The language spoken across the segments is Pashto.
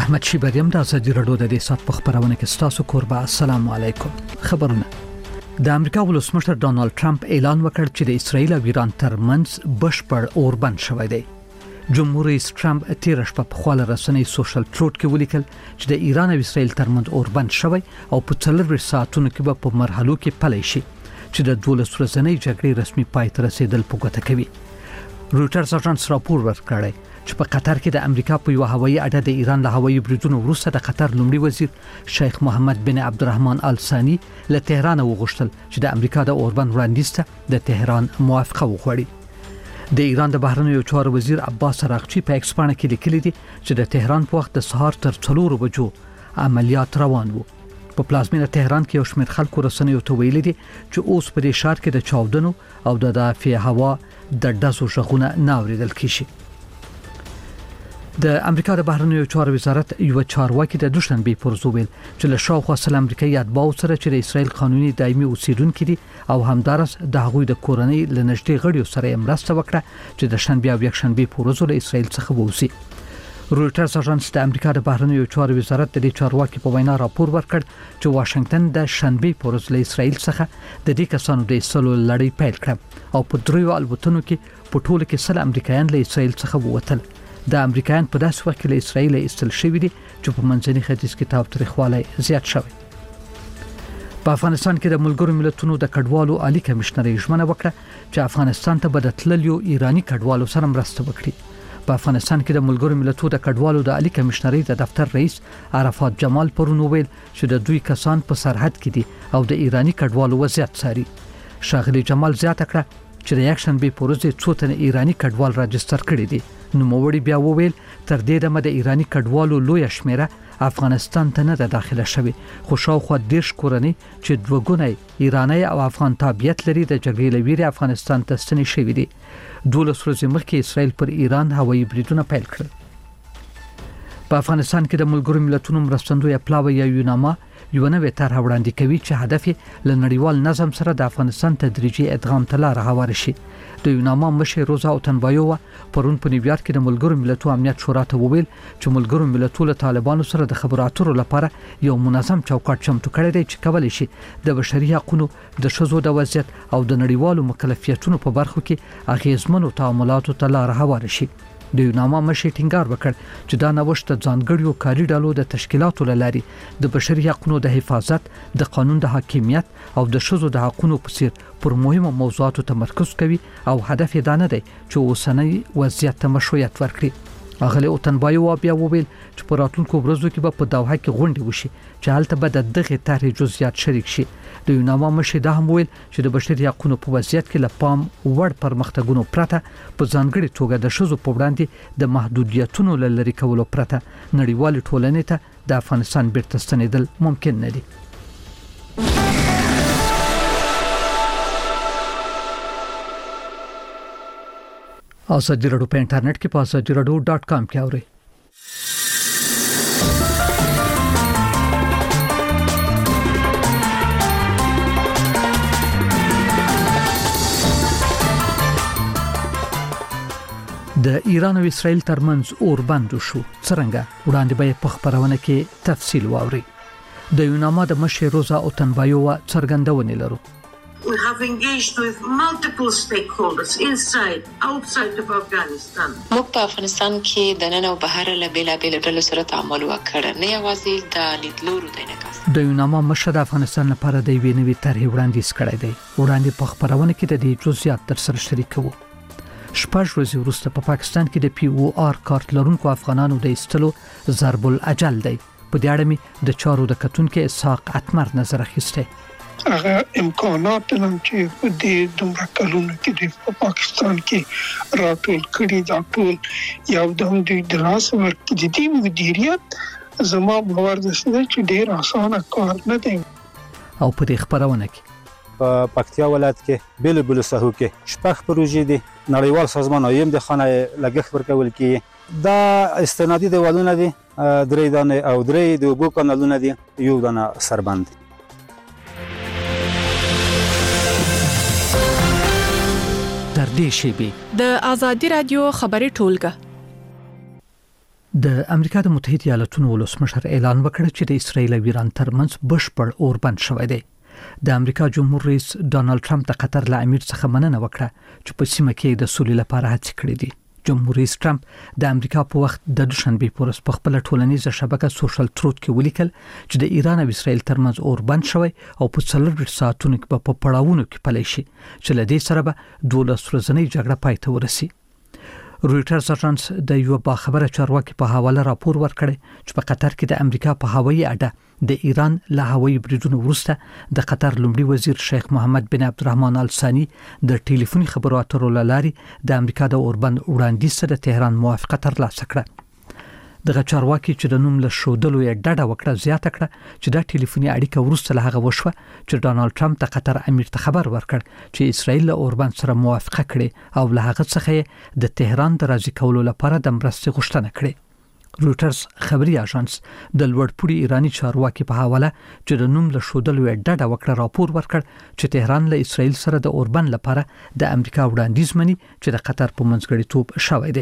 احمد شیبریم د ازادي رادیو د سات په خبرونه کې ستاسو کوربه. السلام علیکم. خبرونه د امریکا ولسمشر ډانلډ ټرمپ اعلان وکړ چې د اسرایل او ایران ترمنځ بشپړ اوربند شوی دی. جمهور رئیس ټرمپ تیر شپه په خپل رسنۍ سوشل ټروټ کې ولیکل چې د ایران او اسرایل ترمنځ اوربند شوی او په 4 ساعتونو کې به په مرحلو کې پلی شي چې د 12 ورځې جګړې رسمي پای ته رسیدل په ګوته کوي. رويټرز اژانس راپور ورکړی چې په قطر کې د امریکا په یو هوایي اډه د ایران له هوایي بریدونو وروسته د قطر لومړي وزیر شیخ محمد بن عبدالرحمن آل ثاني له تهران وغوښتل چې د امریکا د اوربند وړاندیز ته د تهران موافقه وغوړي. د ایران د بهرنیو چارو وزیر عباس عراقچی په ایکس باندې کې لیکلي دي چې د تهران په وخت د سهار تر 4 بجو عملیات روان وو. په پلازمینه تهران کې یو شمېر خلکو رسنیو ته ویلي دي چې اوس په دې ښار کې د چاودنو او د دافع هوا د ډزو شغونه ناوریدل کیږي. د امریکا د بهرنیو چارو وزارت یو چارواکي د دوشنبه پر زوبل چې له شاوخوا سل امریکایي اتباع سره چې د اسرایل قانوني دایمي اوسیدونکو دي او همدارس د هغوی د کورنۍ لنږدې غړیو سره مرسته وکړه چې د شنبه او یکشنبه پر ورځ له اسرایل څخه ووځي. رويټرز اژانس د امریکا د بهرنیو چارو وزارت د چارواکي په وینا راپور ورکړ چې واشنگټن د شنبه پر ورځ له اسرایل څخه د دې کسانو د ایستلو لړۍ پیل کړه او په 3 الوتنو کې په ټوله کې سل امریکایان له اسرایل څخه ووتل. د امریکایان په داسې وخت کې له اسرایل ایستل شوی دي چې په منځني ختیځ کې تاوتریخوالی زیات شوی. په افغانستان کې د ملګرو ملتونو د کډوالو عالی کمشنر ژمنه وکړه چې افغانستان ته به د تللیو ایرانی کډوالو سره مرسته وکړي. په افغانستان کې د ملګرو ملتونو د کډوالو د عالی کمشنرۍ د دفتر رئیس عرفات جمال پرون ویل چې د دوی کسان په سرحد کې دي او د ایرانی کډوالو وضعیت څاري. شاغلی جمال زیاته کړه چې د یکشنبه په ورځ څو تنه ایرانی کډوال راجستر کړي دي. نو موړي بیا وویل تر دې دمه د ایرانی کډوالو لوی شمیره افغانستان ته نه داخله شوی خو شاوخوا 10 کورنۍ چې دوګونی ایرانی او افغان تابعیت لري د جګړې لویری افغانستان ته ستنې شوی دي. 12 ورځې مخکې اسرائیل پر ایران هوایي بریدونه پیل کړل. په افغانستان کې د ملګرو ملتونو مرستندوی پلاوی یا یوناما یو نوې طرح وړاندې کوي چې هدف یې له نړیوال نظم سره د افغانستان تدریجي ادغام ته لار هواره شي. د یوناما مشر روزا اوتنبایووا پرون په نیویارک کې د ملګرو ملتونو امنیت شورا ته وویل چې ملګرو ملتونو طالبانو سره د خبرو اترو لپاره یو منظم چوکاټ چمتو کړی دی چې کولای شي د بشري حقوقو د ښځو د وضعیت او د نړیوالو مکلفیتونو په برخو کې اغیزمنو تعاملاتو ته لار هواره شي. د یوناما مشر ټینګار وکړ چې دا نوښت د ځانګړیو کاري ډلو د تشکیلاتو لاري د بشري حقوقو د حفاظت، د قانون د حاکمیت او د ښځو د حقوقو په څیر پر مهمو موضوعاتو تمرکز کوي او هدف یې دا نه دی چې اوسنۍ وضعیت ته مشروعیت ورکړي. اغلی اوتنبایووا بیا وویل چې په راتلونکو ورځو کې به په دوحه کې غونډه وشي چې هلته به د دغه طرحې جزئیات شریک شي. د یوناما مشر دا هم ویل چې د بشري حقوقو په وضعیت کې له پام وړ پرمختګونو پرته په ځانګړي توګه د ښځو په وړاندې د محدودیتونو لري کولو پرته نړیوال ټولنې ته د افغانستان بیرته ستنېدل ممکن نه دي. ازادي رادیو په انټرنیټ کې په azadieradio.com کې اورئ. د ایران او اسرائیل ترمنځ اوربند شو. څنګه وړاندې به په خبرونه کې تفصیل واوري. د یوناما د مشر روزا اوتنبایووا څرګندونه لرو. We have engaged with multiple stakeholders inside, outside of Afghanistan. موږ په افغانستان کې د نن او بهر له بیلابیل ډلو سره تعامل وکړ، نه یوازې د لیدلورو د انعکاس. د یوناما مشر د افغانستان لپاره د وی نوې طرحې وړاندیز کړی دی. وړاندې په خبرونه کې د دې جزئیات تر سره شریکو. شپږ ورځې وروسته په پاکستان کې د POR کارت لرونکو افغانانو د ایستلو ضرب الاجل دی. په دې اړه مې د چارو د کتونکو اسحاق اتمر نظر اخیسته. هغه امکانات هم چې د دومره کلونو کې د پاکستان کې راټول کړي دا ټول یو د دراس ورته د دې مدیریت زما باور ده چې ډیر اسانه کار نه دی. او په دې خبرونه کې په پکتیا ولایت کې بل ساحو کې شپږ پروژې دي نړیوال سازمان ایم د خانه لګښت ورکول کی دا استنادي دیوالونه دي 3 دانه او 3 د اوبو کانالونه دي یو دانه سربند. تر دې شی به د ازادي رادیو خبري ټولګه د امریکا د متحده ایالاتونو ولسمشر اعلان وکړ چې د اسرایل او ایران ترمنځ بشپړ اوربند شوی دی. د امریکا جمهور رئیس ډانلډ ټرمپ د قطر له امیر څخه مننه وکړه چې په سیمه کې د سولې لپاره هڅې کړې دي. جمهور رئیس ټرمپ د امریکا په وخت د دوشنبه په ورځ په خپل ټولنیزه شبکه سوشل تروت کې ولیکل چې د ایران او اسرایل ترمنځ اوربند شوی او په 40 ساعتونو کې په پړاوونو کې پلی شي چې لدې سره به 12 ورځې جګړه پای ته ورسي. رويټرز اژانس د یو باخبره چارواکي په حواله راپور ورکړی چې په قطر کې د امریکا په هوایي اډه د ایران له هوایي بریدونو وروسته د قطر لومړي وزیر شیخ محمد بن عبدالرحمن آل ثاني د ټلیفوني خبرو اترو لارې د امریکا د اوربند وړاندیز سره د تهران موافقه ترلاسه کړه. دغه چارواکي چې د نوم له شودلو یې ډډه وکړه زیاته کړه چې دا ټلیفوني اړیکه وروسته له هغه وشوه چې ډانلډ ټرمپ د قطر امیر ته خبر ورکړ چې اسرائیل له اوربند سره موافقه کړي او له هغه څخه د تهران د راضي کولو لپاره د مرستې غوښتنه کړې. رويټرز خبري اژانس د لوړپوړي ایرانی چارواکي په حواله چې د نوم له شودلو یې ډډه وکړه راپور ورکړ چې تهران له اسرائیل سره د اوربند لپاره د امریکا وړاندیز مني چې د قطر په منځګړیتوب شوی دی.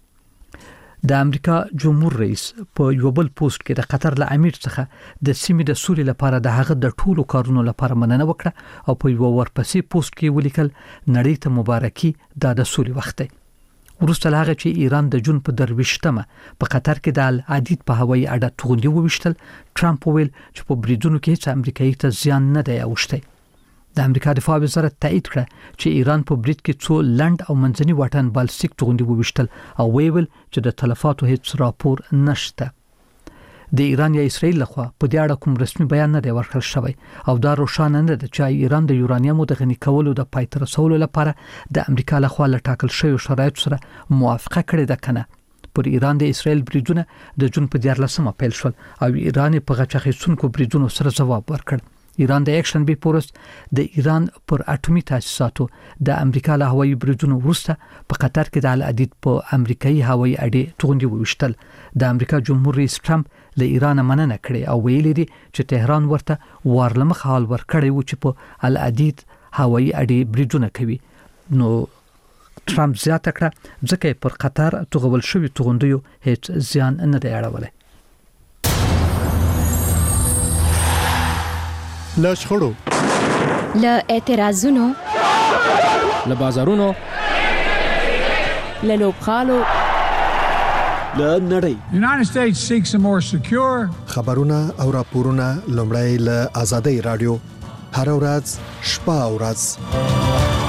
د امریکا جمهور رئیس په یو بل پوسټ کې د قطر له امیر څخه د سیمې د سولې لپاره د هغه د ټولو کارونو لپاره مننه وکړه او په یو ورپسې پوسټ کې ولیکل نړۍ ته مبارکي دا د سولې وخت دی. وروسته له هغه چې ایران د جون په 23مه په قطر کې د العدید په هوایي اډه توغندي وویشتل، ټرمپ وویل چې په بریدونو کې هیڅ امریکایي ته زیان نه دی اوښتی. د امریکا دفاع وزارت تایید کړ چې ایران په برید کې څو لند او منځني واټن بالستیک توغندي وویشتل او ویل چې د تلفاتو هیڅ راپور نشته. د ایران یا اسرائیل لخوا په دې اړه کوم رسمي بیان نه دی ورکړل شوی او دا روښانه نه ده چې ایران د یورانیمو د غني کولو د پای ته رسولو لپاره د امریکا لخوا له ټاکل شوی شرایط سره موافقه کړې ده کنه. پر ایران د اسرائیل بریدونه د جون په 14مه پیل شول او ایران په غچ اخیستونکو بریدونو سره جواب ورکړ. ایران د اکشن به پورس د ایران پر اټومي تاسیساتو د امریکا له هوایي بریدونو وروسته په قطر کې د العدید په امریکایي هوایي اډې توغندي وویشتل. د امریکا جمهور رئیس ټرمپ له ایران مننه کړې او ویلي دي چې تهران ورته وارلمخ حال ورکړی و چې په العدید هوایي اډې بریدونه کوي. نو ټرمپ زیاته کړه ځکه پر قطر توغول شوی توغندیو هیڅ زیان نه دی اړولی. له شخړو، له اعتراضونو، له بازارونو، له لوبغالو، له نړۍ. United States seeks a more secure. خبرونه او راپورونه لومړی له آزادۍ رادیو هر ورځ شپه او ورځ.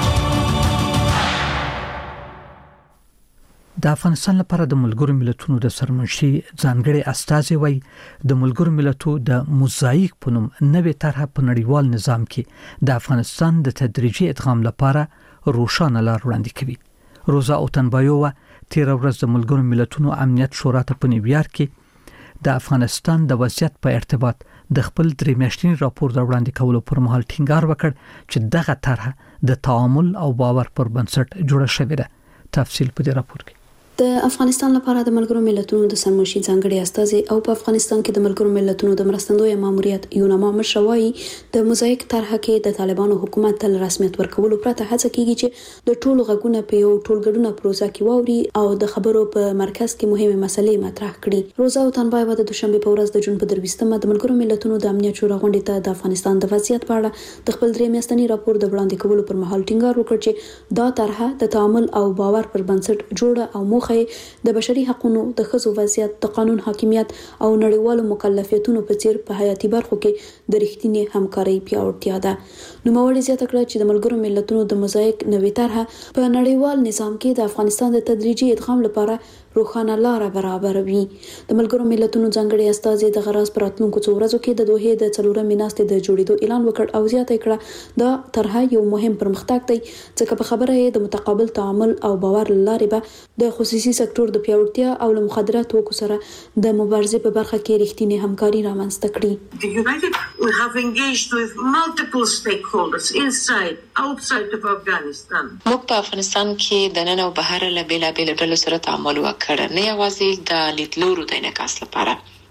د افغانستان لپاره د ملګرو ملتونو د سرمنشي ځانګړي استازي وای د ملګرو ملتونو د موزاییک په نوم نوې طرحه په نړیوال نظام کې د افغانستان د تدریجي ادغام لپاره روښانه لار وړاندې کوي. روزا اوتنبایووا 13 ورځ د ملګرو ملتونو امنیت شورا ته په نیویارک کې د افغانستان د وضعیت په ارتباط د خپل 3 میاشتنی راپور د وړاندې کولو پر مهال ټینګار وکړ چې دغه طرحه د تعامل او باور پر بنسټ جوړه شوې ده. تفصیل په دې راپور کې. د افغانستان لپاره د ملګرو ملتونو د سرمنشي ځانګړي استازي او په افغانستان کې د ملګرو ملتونو د مرستندوی ماموریت یوناما مشروعي د موزاییک طرحه کې د طالبانو حکومت تل رسمیت ورکولو پرته هڅه کیږي چې د ټولو غږونه په یو ټولګډونه پروسه کې واوري او د خبرو په مرکز کې مهمه مسلې مطرح کړي. روزا اوتنبایوا د دوشنبه په ورځ د جون په 23مه د ملګرو ملتونو د امنیت شورا غونډې ته د افغانستان د وضعیت په اړه د خپل 3 میاشتنی راپور د وړاندې کولو پر مهال ټینګار وکړ چې دا طرحه د تعامل او باور پر بنسټ جوړه او موخه د بشري حقوقو د ښځو وضعیت د قانون حاکمیت او نړیوالو مکلفیتونو په څیر په حیاتي برخو کې د رښتینی همکارۍ پیاوړتیا ده. نوموړي زیاته کړه چې د ملګرو ملتونو د موزاییک نوې طرحه په نړیوال نظام کې د افغانستان د تدریجي ادغام لپاره روښانه لار برابروي. د ملګرو ملتونو ځانګړي استازي د غراس پر راتلونکو څو ورځو کې د دوحې د 4مې ناستې د جوړېدو اعلان وکړ او زیاته کړه دا طرحه یو مهم پرمختګ دی ځکه په خبره یې د متقابل تعامل او باور لارې به د خصوصي سکتور د پیاوړتیا او له مخدراتو سره د مبارزې په برخه کې رښتینی همکاري رامنځته کړي. The United we have engaged with multiple stakeholders inside outside of Afghanistan. موږ په افغانستان کې د نن او بهر له بیلابېلو ډلو سره تعامل وکړ، نه یوازې د لیدلورو د انعکاس لپاره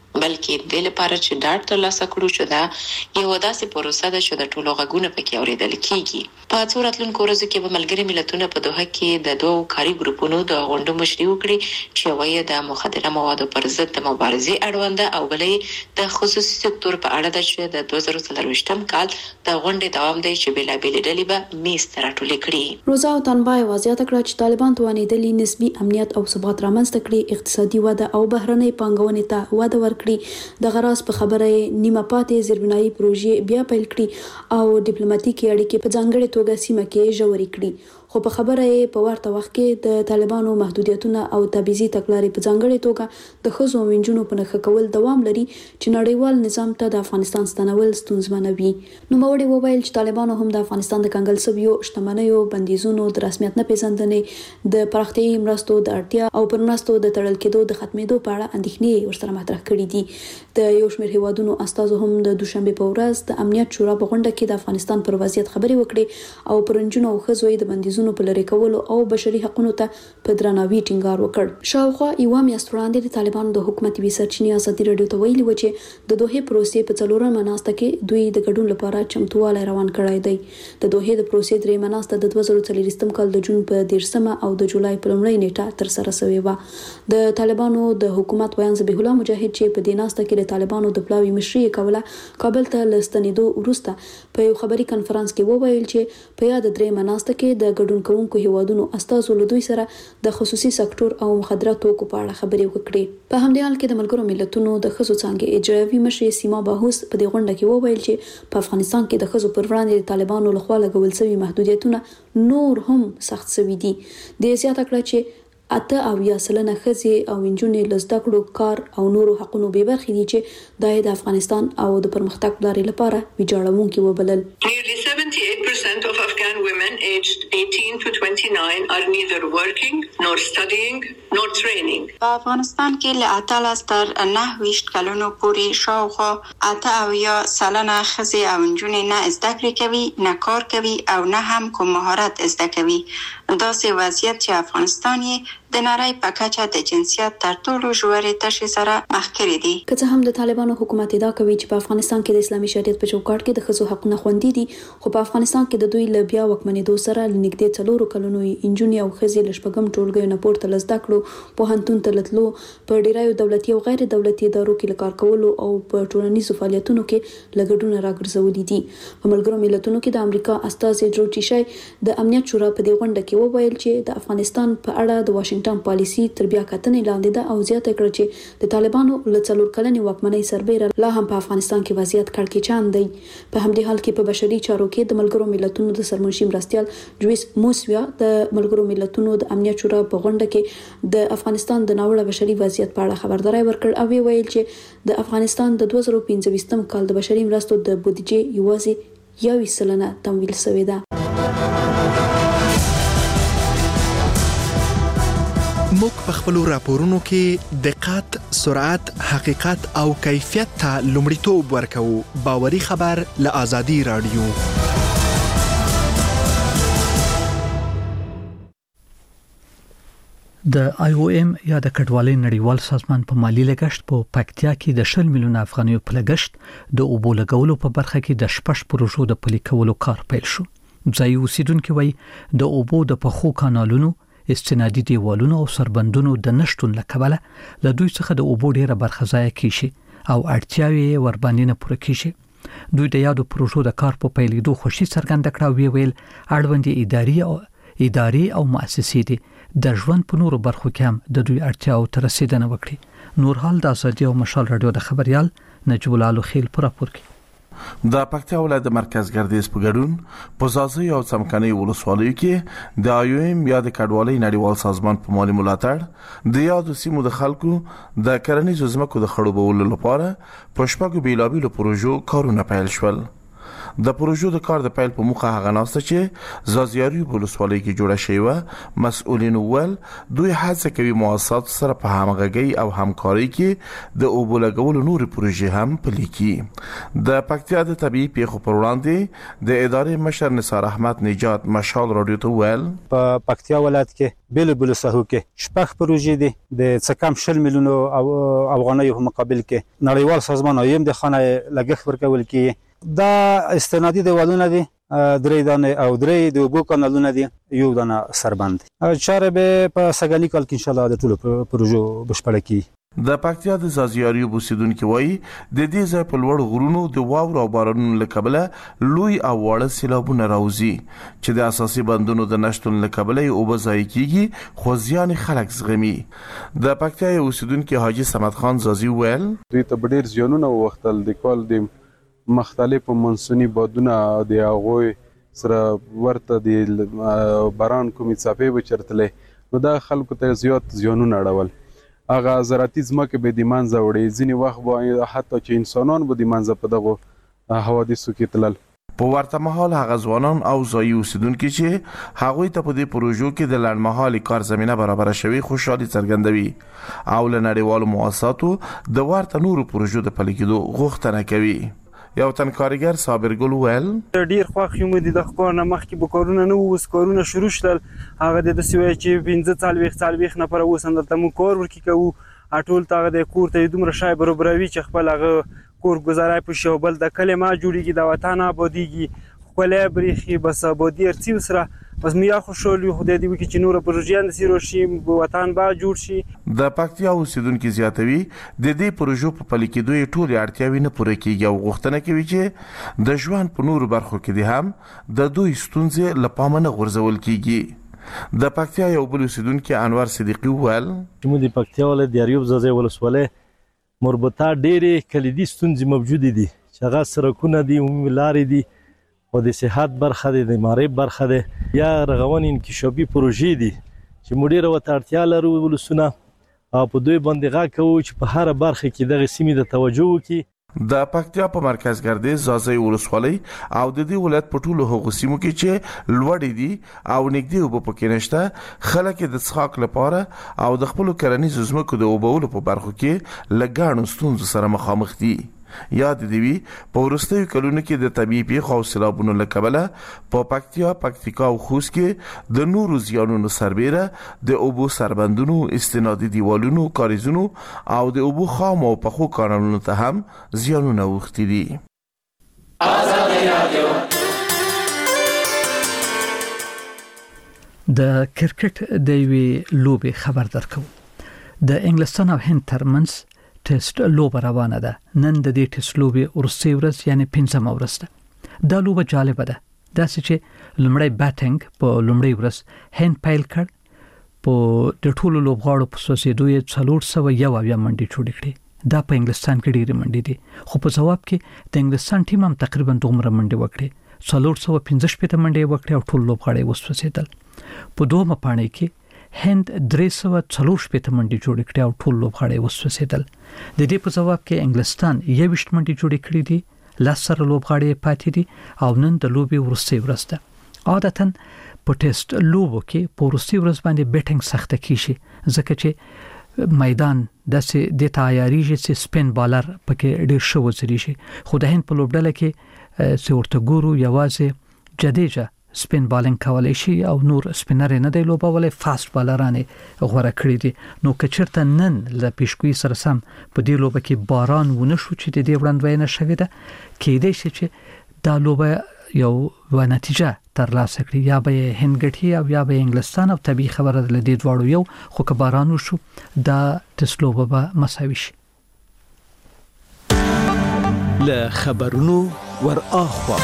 بلکې د لپاره چې ډاټ ترلاسه کړو چې دا یو داسې پروسه ده چې د ټولو غږونه پکې اورېدل کیږي. په څو راتلونکو ورځو کې به ملګري ملتونه په دوحه کې د دوه کاري ګروپونو د غونډو مشري وکړي چې یوه یې د مخدره موادو پر ضد د مبارزې اړوند ده او بله یې د خصوصي سکتور په اړه ده چې د 2024 کال د غونډې دوام دی چې بېلابېلې ډلې به میز ته راټولې کړي. روزا او تنبا یې زیاته کړه چې طالبان توانېدلي نسبي امنیت او ثبات رامنځته کړي، اقتصادي وده او بهرنۍ پانګونې ته وده ورکړي. د غراس په خبره نیمه پاتې زیربنایي پروژې بیا پیل کړي او ډیپلوماټیکي اړیکې په ځانګړې توګه سیمه کې ژورې کړي. خو په خبره یې په ورته وخت کې د طالبانو محدودیتونه او تبعیضي تګلارې په ځانګړې توګه د ښځو او نجونو په نښه کول دوام لري چې نړیوال نظام ته د افغانستان ستنول ستونزمنوي. نوموړي وویل چې طالبانو هم د افغانستان د کنګل شویو شتمنیو، بندیزونو، د رسمیت نه پیژندنې، د پراختیایي مرستو د اړتیا او پر مرستو د تړل کېدو د ختمېدو په اړه اندېښنې ورسره مطرح کړي دي. د یو شمېر هیوادونو استازو هم د دوشنبه په ورځ د امنیت شورا په غونډه کې د افغانستان پر وضعیت خبرې وکړې او پر نجونو او ښځو د بندیزونو په لرې کولو او بشري حقوقو ته په درناوي ټینګار وکړ. شاوخوا یوه میاشت وړاندې د طالبانو د حکومت وی سرچینې ازادي راډیو ته ویلي و چې د دوحې پروسې په څلورمه ناسته کې دوی د ګډون لپاره چمتووالی روان کړی دی. د دوحې د پروسې درېیمه ناسته د 2024 کال د جون په 10 او د جولای په لومړۍ نیټه ترسره شوې وه. د طالبانو د حکومت ویان ذبیح الله مجاهد چې په دې ناسته کې د طالبانو د پلاوي مشري کوله، کابل ته لستنېدو وروسته په یو خبري کنفرانس کې وویل چې په یاد درېیمه ناسته کې د ګډون کوونکو هیوادونو استازو له دوی سره د خصوصي سکتور او مخدره توکو په اړه خبرې وکړې. په همدې حال کې د ملګرو ملتونو د ښځو څانګې اجرایوي مشرې سیما باهوس په دې غونډه کې وویل چې په افغانستان کې د ښځو پر وړاندې د طالبانو لخوا لګول شوي محدودیتونه نور هم سخت شوي دي. د زیاته کړه چې 80% ښځې او نجونې له زده کړو، کار او نورو حقونو بې برخې دي چې دا د افغانستان او د پرمختګ لارې لپاره ویجاړونکي وبلل. Nearly 78% of Afghan women aged 18 to 29 are neither working nor studying nor training. په افغانستان کې له 18 تر 29 کلونو پورې شاوخوا 80% ښځې او نجونې نه زده کړې کوي، نه کار کوي او نه هم کوم مهارت زده کوي. داسې وضعیت چې افغانستان یې د نړۍ په کچه د جنسیت تر ټولو ژورې تشې سره مخ کړی دی. که څه هم د طالبانو حکومت ادعا کوي چې په افغانستان کې د اسلامي شریعت په چوکاټ کې د ښځو حقونه خوندي دي، خو په افغانستان کې د دوی له بیا واکمنېدو سره نږدې 4 کلونو نجونې او ښځې له شپږم ټولګیو نه پورته له زده کړو، پوهنتون ته له تلو، په ډیرایو دولتي او غیر دولتي ادارو کې له کار کولو او په ټولنیزو فعالیتونو کې له ګډون راګرځولي دي. په ملګرو ملتونو کې د امریکا استازي ډرو ټیشای د امنیت شورا په دې غونډه کې وویل چې د افغانستان په اړه د واشنگټن پالیسي تر بیا کتنې لاندې ده او زیاته کړه چې د طالبانو له 4 کلنې واکمنۍ سربېره لا هم په افغانستان کې وضعیت کړکېچن دی. په همدې حال کې په بشري چارو کې د ملګرو ملتونو د سرمنشي مرستیال جویس موسویا د ملګرو ملتونو د امنیت شورا په غونډه کې د افغانستان د ناوړه بشري وضعیت په اړه خبرداري ورکړ او ویل چې د افغانستان د 2025 کال د بشري مرستو د بودیجې یوازې 1% تمویل شوی ده. موږ په خپلو راپورونو کې دقت، سرعت، حقیقت او کیفیت ته لومړیتوب ورکوو. باوري خبر له آزادي رادیو. د IOM یا د کډوالۍ نړیوال سازمان په مالی لګښت په پکتیا کې د 10 میلیون افغانیو په لګښت د اوبو لګولو په برخه کې د 6 پروژو د پلي کولو کار پیل شو. ځایي اوسیدونکو وایي د اوبو د پخو کانالونو، استنادي دیوالونو او سربندونو د نشټون لکبله له دوی څخه د اوبو ډیره برخه ضایع کیږي او اړتیاوې ور باندې نه پوره کیږي. دوی د یادو پروژو د کار په پیلېدو خوشي څرګنده کړه او ویل اړوندې اداري او مؤسسې دي د ژوند په نورو برخو کې هم د دوی اړتیاو ته رسیدنه وکړي. نورحال د ازادي او مشال رادیو د خبريال نجیب الله خیل پر راپور کوي. د پکتیا ولایت د مرکز ګردیز په ګډون په زازي او څمکني ولسوالیو کې د IOM یا د کډوالۍ نړیوال سازمان په مالي ملاتړ د یادو سیمو د خلکو د کرنیزو ځمکو د خړوبولو لپاره په شپږو بیلابیلو پروژو کارونه پیل شول. د پروژو د کار د پیل په موخه هغه ناسته چې زازیاري ولسوالۍ کې جوړه شوی و مسؤلین ول دوی هڅه کوي مؤسسات سره په همغږي او همکاري کې د اوبو لګولو نورې پروژې هم پلي کړي. د پکتیا د طبيعي پیښو پر وړاندې د ادارې مشر نثار احمد نجات مشال رادیو ته ویل په پکتیا ولایت کې بل ساحو کې شپږ پروژې دي د څه کم 10 میلیون افغانۍ په مقابل کې نړیوال سازمان ایم د خانه لګښت ورکول کې دا استنادي دیوالونه دي درې دانه او درې د اوبو کانالونه دي یو دانه سربند چاره به په سګانی کال کې ان شاء الله د ټولو پروژو بشپړه کی. د پکتیا د زازیاري اوسیدونکو وایي د دې ځای په لوړ غرونو د واورو او بارانونو له کبله لوی او واړه سیلابونه راوځي چې د اساسي بندونو د نشټون له کبله اوبه ضایع کیږي خو ځان خلک زغمي. د پکتیا اوسیدونکو حاجی صمد خان زازي ویل دوی ته ډیر زیانونه وختل د کال د مختلف منسونی بادونه د هغوی سره ورته د باران کومې څاپې بچرتلې نو دا خلکو ته زیات زیانونه اړول. هغه زراعتي ځمکې به د منځه وړي ځینې وخت به حتی چې انسانان به د منځه په دغه حوادثو کې تلل. په ورته مهال هغه ځوانان او ځایي اوسیدونکو چې هغوی ته په دې پروژو کې د لنډمهالي کار زمينه برابر شوي خوشحالي څرګندوي او له نړیوالو مؤسساتو د ورته نورو پروژو د پلي کېدو غوښتنه کوي. یو تن کارګر صابر ګل ویل ډیر خوښ یم د خپل مخکې به کارونه نه ووس کارونه شروع شول هغه د سوي چې 15 نفر وسندل مو کار ورکی کوو ټول تاغه د کور ته دومره شای برابروي چې خپل هغه کور گزارای په شوبل د کلمه جوړیږي د وطن آبادیږي خپل بریخي بس آبادی ارتي وسره بس میا خوشحالي خدای دې وکړي چې نور پروژې د سیرو شي وطن با جوړ شي. د پکتیا اوسیدونکو زیاتوي د دې پروژو په پلي کېدو ټول اړتیاوې نه پوره کیږي او غوښتنه کوي چې د ژوند په نورو برخو کې دي هم د دوی ستونزې لپاره نه غورځول کیږي. د پکتیا یو بل اوسیدونکو انور صدیقی ویل چې موږ د پکتیا ولایت د یاریوب زازي ولسوالۍ مربوطه ډېرې کلیدي ستونزې موجود دي چې هغه سرکونه دي عمومي لارې دي او د صحت برخه ده د معرفت برخه ده یا رغون انکشافي پروژې دي چې موږ ډېر وته اړتیا لرو ولسونه او په دوی باندې غا کوو چې په هر برخه کې دغه سیمې د توجه وکړي. د پکتیا په مرکز ګرځي زازي ولسوالۍ او د دې ولایت په ټولو هغو سیمو کې چې لوړې دي او نږدې وب پکې نشته خلک د څښاک لپاره او د خپل کرنیزو ځمکو د اوبولو په برخو کې لګاڼو ستونزو سره مخامخ دي. یاد دی په ورستیو کلونو کې د طبيعي پیښو او سیلابونو له کبله په پکتیکا او خوست کې د نورو زیانونو سربېره د اوبو سربندونو استنادي دیوالونو کاریزونو او د اوبو خام او پخو کانالونو ته هم زیانونه وختي دي. د کرکټ د وی لوبي خبر درکو. د انګلستان او هند ترمنځ ټیسټ لوبه روانه ده. نن د دې ټیسټ لوبي ورسې ورځ یعنی 15 ورځ ده. دا لوبه جالبه ده. دا چې لومړی بیټینګ په لومړی ورځ هند پیل کړ په د ټولو لوبغاړو په سوسیدو یې 401 منډي جوړ کړې. دا په انګلستان کې ډېری منډي دي خو په جواب کې د انګلستان ټیم هم تقریبا دومره منډي وکړي 415 منډي وکړي او ټول لوبغاړي وسوسیدل. په دومره پاڼې کې هند 340 منډي جوړ کړي او ټول لوبغاړي وسوسیدل. د دې په جواب کې انګلستان 21 منډي جوړ کړي دي لاسره لوبغاړي پاتې دي او نن د لوبي ورسې ورځ ده. عادتاً په ټیسټ لوبو کې په ورسې ورځ باندې بیټینګ سخته کیږي ځکه چې میدان داسې د تیاریږي چې سپین بالر پکې ډیر شو وزري شي خو د هند په لوبډله کې څورته ګورو یوازې جديجه سپین بالینګ کولای شي او نور سپینر نه دی لوبولې فاست بالرانه غوړه کړی دي. نو کچرته نن ل پیشګوئی سره سم په دې لوبه کې باران ونه شو چې د دې وړاندوینه شوې ده کېدای شي چې دا لوبه یو نتیجه ترلاسه کړي یا به هندګټي او یا به انګلستان او طبي خبره د دې دواړو یو خو که باران وشو دا تسلوبه به مساوي شي. له خبرونو ور اخوا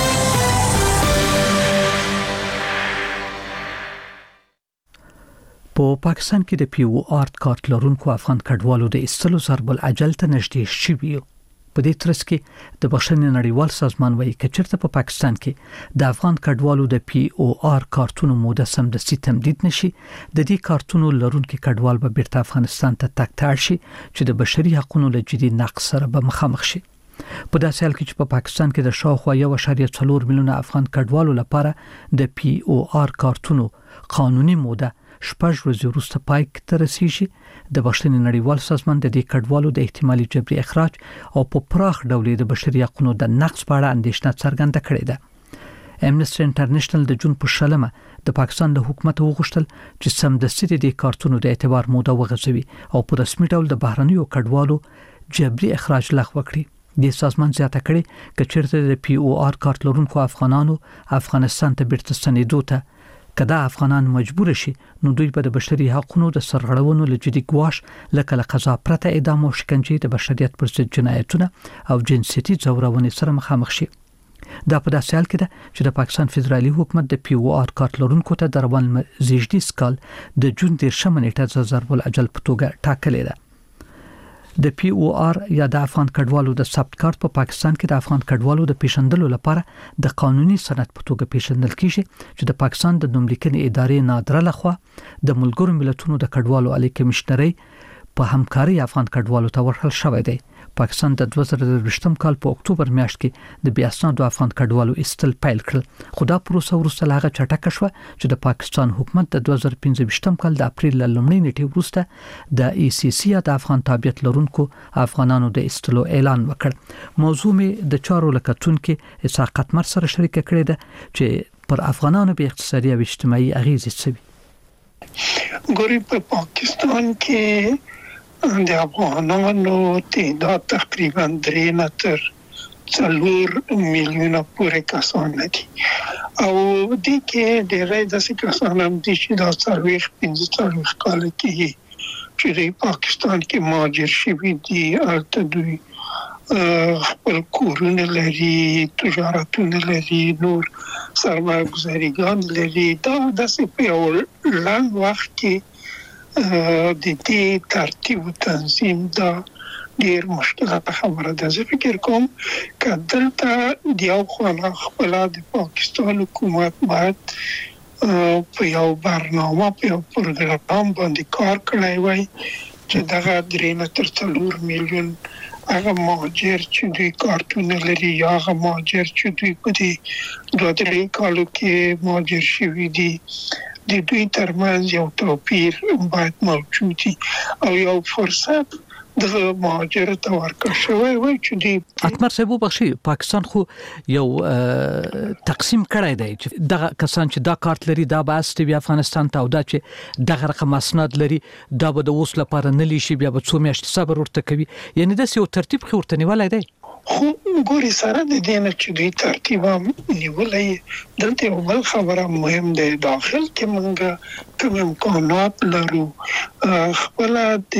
په پاکستان کې د پیو آرت کارت لرونکو افغان کډوالو د استلو ضرب العجل ته نږدې شوی. په دې ترڅ کې د بشري نړیوال سازمان وایي چې چیرته په پاکستان کې د افغان کډوالو د پی او آر کارتونو موده سمدستي تمدید نشي د دې کارتونو لرونکو کډوال به بیرته افغانستان ته تګ شي چې د بشري حقوقو له جدي نقض سره به مخامخ شي. په داسې حال کې چې په پاکستان کې د شاوخوا 1.4 میلیونه افغان کډوالو لپاره د POR کارتونو قانوني موده شپږ ورځې وروسته پای ته رسیږي. د بشري نړیوال سازمان د دې کډوالو د احتمالي جبري اخراج او په پراخ ډول د بشري حقوقو د نقض په اړه اندېښنه څرګنده کړې ده. امنیسټي انټرنیشنل د جون په شلمه د پاکستان له حکومت وغوښتل چې سمدستي د کارتونو د اعتبار موده وغځوي او په رسمي ډول د بهرنیو کډوالو جبري اخراج لغوه کړي. د سازمان زیاته کړي چې چیرته د POR کارت لرونکو افغانانو افغانستان ته بیرته ستنېدو ته کدا افغانان مجبور شي نو دوی به د بشري حقوقو د سرغړونو له جدي ګواښ لکه قضا پرته اعدام او شکنجه د بشریت پر ضد جنایتونه او جنسيتي ځورونې سره مخامخ شي. دا په داسې حال کې ده چې د پاکستان فدرالي حکومت د POR کارت لرونکو ته د روان زیږدي سکال د جون 13 نیټه د ضرب الاجل په توګه ټاکلې ده. د POR یا د افغان کډوالو د ثبت کارت په پاکستان کې د افغان کډوالو د پیژندلو لپاره د قانوني سند په توګه پیژندل کیږي چې د پاکستان د نوملیکنې ادارې نادره لخوا د ملګرو ملتونو د کډوالو عالی کمشنري په همکاري افغان کډوالو ته ورکړل شوی دی. پاکستان د 2023 کال په اکتوبر میاشت کې د بیا اسنادو افغان کډوالو استل پیل کړل. خدا پروسه وروسته لاغه چټک شو چې د پاکستان حکومت د 2015 کال د اپریل لومړۍ نیټه وروسته د ECC د افغان تابعیت لرونکو افغانانو د استلو اعلان وکړ. موضوع می د چارو لکتونکو اسحاق قتمر سره شریک کړی ده چې پر افغانانو به اقتصادي او اجتماعي اغیزې څه وي. ګوري په پاکستان کې د افغانانو تعداد تقریبا 3.4 میلیونه پورې کسان دي او دې کې ډېرې داسې کسان هم دي چې دا 45 کال کې چې د پاکستان کې مهاجر شوي دي البته دوی خپل کورونه لري، تجارتونه لري، نور سرمایه گذاریګان لري. دا داسې په یو لنډ وخت کې د دې ترتیب او تنظیم دا ډیر مشکله خبره ده. زه فکر کوم چې دلته د یو خپل د پاکستان حکومت باید په یو برنامه په یو پروګرام باندې کار کړی وای چې دغه 3.4 میلیون هغه مهاجر چې دوی کارتونه لري یا هغه مهاجر چې دوی په دې 2-3 کالو کې مهاجر شوي دي د دوی ترمنځ یو توپیر باید موجود وي او یو فرصت د مهاجر ته ورکړل شوی وي چې د اتمر صاحب بخشي پاکستان خو یو تقسیم کړی دی چې دغه کسان چې دا کارت لري دا به استوي افغانستان ته او دا چې دغه رقم اسناد لري دا به د اوس لپاره نه لشي بیا به څو میاشتې صبر ورته کوي. یعنی د یو ترتیب خو ورته نیولای دی. خو ګوري سره د دې نه چې دوی ترتیب نیولای دلته یو بل خبره مهم ده. داخل کې موږ کوم امکانات لرو خپل د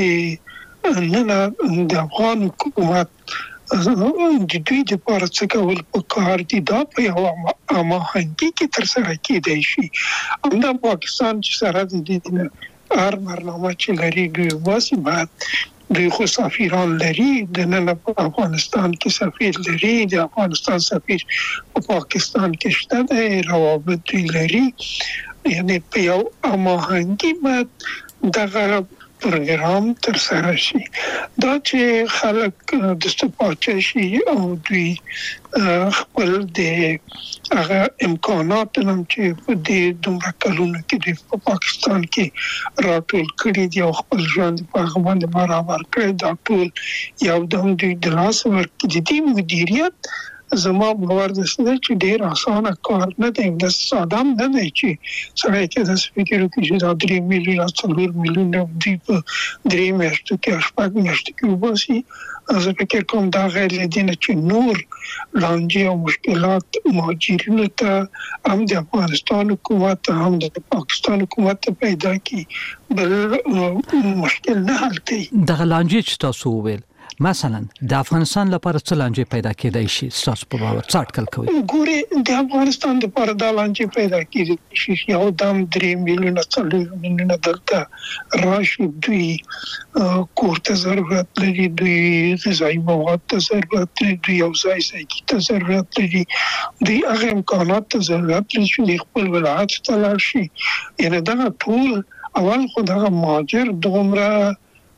د افغان حکومت د دوی لپاره څه کول پکار دي دا په یو هماهنګي کې تر سره کېدای شي. همدا پاکستان چې سره د دې هر برنامه چې لري دوی واسي بعد دوی خو سفیران لري د نن په افغانستان کې سفیر لري د افغانستان سفیر په پاکستان کې شته د روابط لري. یعنی په یو هماهنګي باید دغه پروګرام تر سره شي. دا چې خلک د استفاده شي او دوی خپل د هغه امکانات هم چې د دومره کلونو کې د پاکستان کې راټول کړي دي او خپل ژوند په هغه باندې برابر کړي دا ټول یو دم د لاس ورکړي د دې مدیریت زما باور ده چې ډیر اسانه کار نه دی. د ساده نه دی چې سره کې د فکر وکړي چې دا 3 میلیون 4 میلیون دی په 3 میاشتو کې شپږ میاشتې کې وباسي. زه فکر کوم دا غیر لدینه چې نور لانجې او مشکلات مهاجرینو ته هم د افغانستان حکومت هم د پاکستان حکومت پیدا کی بل مشکل نه حل کوي. دغه لانجې چې تاسو وویل مثلا د افغانستان لپاره څه لانجې پیدا کېدای شي تاسو په باور څه اټکل کوي؟ ګوري د افغانستان لپاره د لانجې پیدا کېږي چې یو دم 3 میلیونه 4 میلیونه دلته راشي. دوی کور ته ضرورت لري، دوی غذایي مواد ته ضرورت لري، دوی یو ځای ته ضرورت لري، دوی هغه امکانات ته ضرورت لري چې خپل ولایت ته لاړ شي. یعنی دا ټول اول خو دغه مهاجر دومره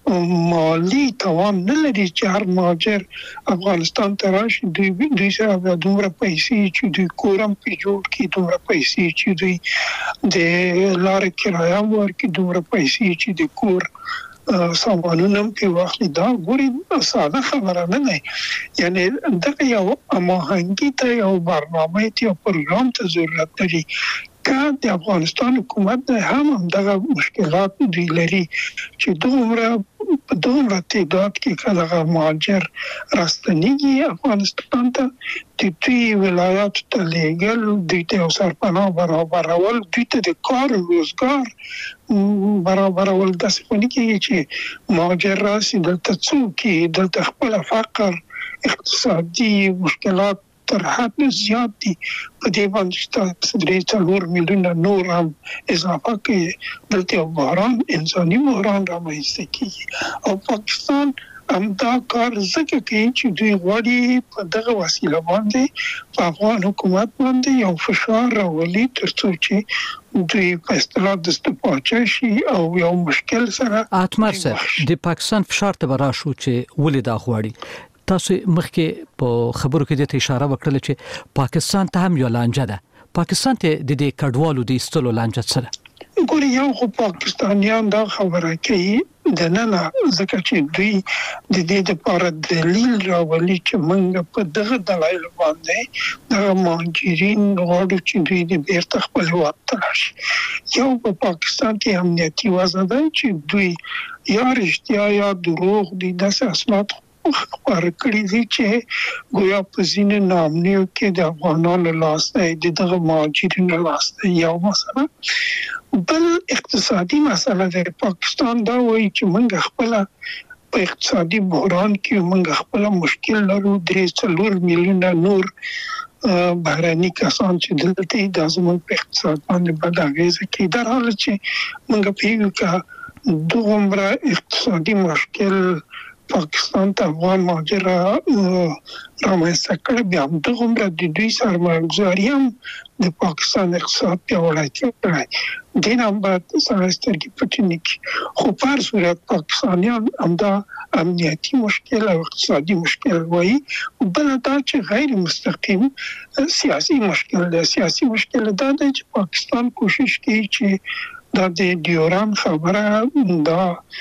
مالی توان نه لري چې هر مهاجر افغانستان ته راشي دوی سره به دومره پیسې چې دوی کورم په جوړ کړي دومره پیسې چې دوی د لارې کرایه ورکړي دومره پیسې چې د کور سامانونه په واخلي دا ګوري ساده خبره نه ده یعنی دغه یو هماهنګي ته یو برنامه ته یو پروګرام ته ضرورت لري که د افغانستان حکومت هم دغه مشکلات دی لري چې دومره تعداد کې کله مهاجر راستنیږي افغانستان ته د دوی ولایات ته لیږل دوی ته سرپناه برابرول دوی ته د کار روزګار برابرول داسې خو نه کېږي چې مهاجر راشي دلته څوک دلته خپل فقر اقتصادي مشکلات تر حد زیات دي په دې باندې 3 میلیونه نور هم اضافه کوي دلته بحران انساني بحران رامنځته کیږي او پاکستان همدا کار ځکه کوي چې دوی غواړي په دغه وسیله باندې په افغان حکومت باندې یو فشار راولي ترڅو چې دوی په اصطلاح دستپاچه شي او یو مشکل سره اتمر سره د پاکستان فشار ته راشو چې ولې دا غواړي تاسو مخکې په خبرو کې د اشاره وکړل چې پاکستان ته هم یو لانجه ده پاکستان ته د دې کډوالو د استلو لانجه سره ګوري یو خو پاکستانیان دا خبره کوي د نن ځکه چې دوی د دې لپاره دلیل راولي چې موږ په دغه دلایل باندې د مهاجرین غواړو چې دوی د بیرته خپل هیواد ته راشي یو په پاکستان کې امنیتي وضع ده چې دوی یا رښتیا یا دروغ دي داسې اسناد خبر کړی دي چې ګویا په ځینې نامنیو کې د افغانانو لاس دی دغه مهاجرینو لاس دی یو مسله بل اقتصادي مسله د پاکستان دا وایي چې موږ خپل په اقتصادي بحران کې موږ خپل مشکل لرو 3 میلیونه نور بهراني کسان چې دلته د زموږ په اقتصاد باندې بد اغیزه کوي در حال چې موږ په یو کې دومره اقتصادي مشکل پاکستان ته افغان مهاجر رامنځته کړي بیا هم دغومره د دوی سرمایه‌ګذاري هم د پاکستان اقتصاد پیاوړی کړی دین هم باید سره سترګې پټې نه کړي خو په هر صورت پاکستانیان همدا امنیتي مشکل او اقتصادي مشکل وایي بل دا چې غیر مستقیم سیاسي مشکل دی سیاسي مشکل دا دی چې پاکستان کوشش کوي چې دا د ډیوران خبره دا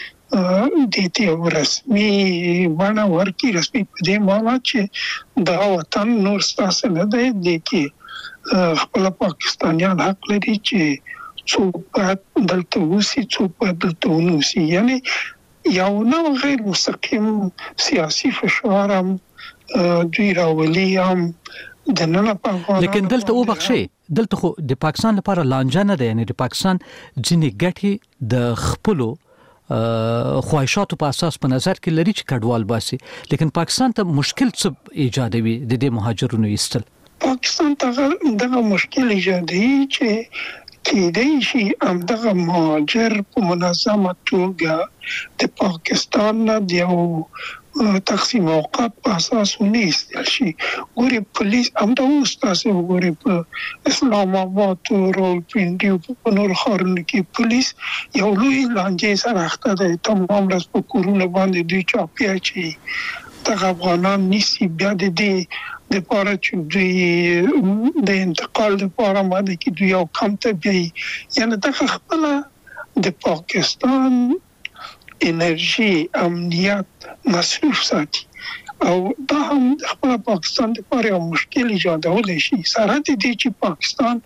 دیتی او رسمي باندې ورکی رسمي په دې معنی چې دا وطن نور ستاسو نه دی د کې خپل پاکستانیان حق لري چې څوک دلته وسی څوک دلته ونوسی یعنی یو نو غیر مستقیم سیاسي فشار هم دوی راولي هم د نن په لیکن دلته وبخشي دلته خو د پاکستان لپاره لانجه نه ده یعنی د پاکستان ځینې ګټي د خپلو خواهشاتو په اساس په نظر کې لري چې کډوال باسي لیکن پاکستان ته مشکل څه ایجادوي د دې مهاجرونو ایستل پاکستان ته دغه مشکل ایجادوي چې کېدای شي همدغه مهاجر په منظمه توګه د پاکستان نه یو تقسیم اوقات په اساس ونیستل شي ګوري پولیس همدا اوسه ګوري په اسلام آباد او راولپنډي په نور ښارونو کې پولیس یو لوی لانجې سره اخته ده تمام ورځ په کورونه باندې دوی چاپیا چی د افغانان نسی بیا د دې د پاره چې دوی د انتقال لپاره باندې کې دوی یو کم ته بي یعنی د خپل د پاکستان انرژي امنیت مصروف ساتي او دا هم خپل پاکستان لپاره یو مشکل ایجادول شي سره د دې چې پاکستان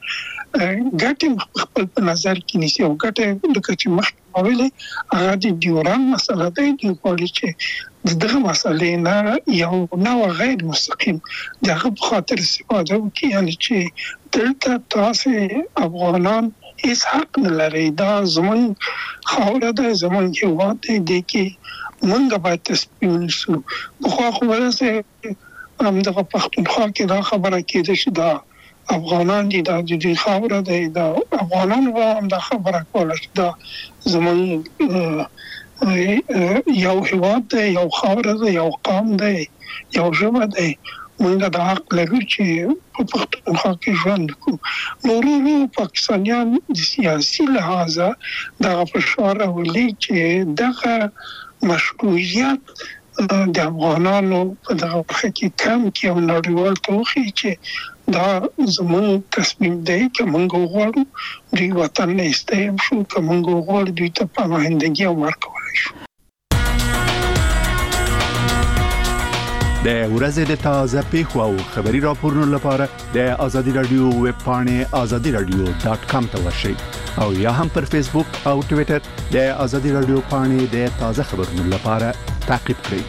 ګټه خپل په نظر کې نیسي او ګټه د کچې مخکې ویلې هغه د ډیوران مسله ده د کولی چې دغه مسلې نه یو نو غیر مستقیم دغه په خاطر استفاده وکړي یعنی چې دلته تاسو افغانان هیڅ حق نه لري دا زمون خاوره ده زمون هیواد دی کې مونږ باید تصمیم نیسو خو ورسه هم دغه پښتونخوا کې دا خبره کېده چې دا افغانان دي دا د خاوره دی دا افغانان هم دا خبره کوله چې دا زمون یو هیواد دی یو خاوره ده یو قوم دی یو ژبه دی موږ د حق لرو چې په پښتونخوا کې ژوند وکړو نورو پاکستانیان د سیاسي لحاظه دا فشار راولي چې دغه مشروعیت د افغانانو په دغه حقیقت کې او نړیوال توخی چې دا زموږ تصمیم دی چې موږ غواړو د وطن نه استیم شو چې موږ غواړو د پاماهندګي او ورکول شو. د ورځې د تازه پیښو او خبري راپورونو لپاره د آزادي رادیو ویب پاڼې azadiradio.com ته ورشئ او یا هم پر فیسبوک او ټوئیټر د آزادي رادیو پاڼې د تازه خبرونو لپاره تعقیب کړئ.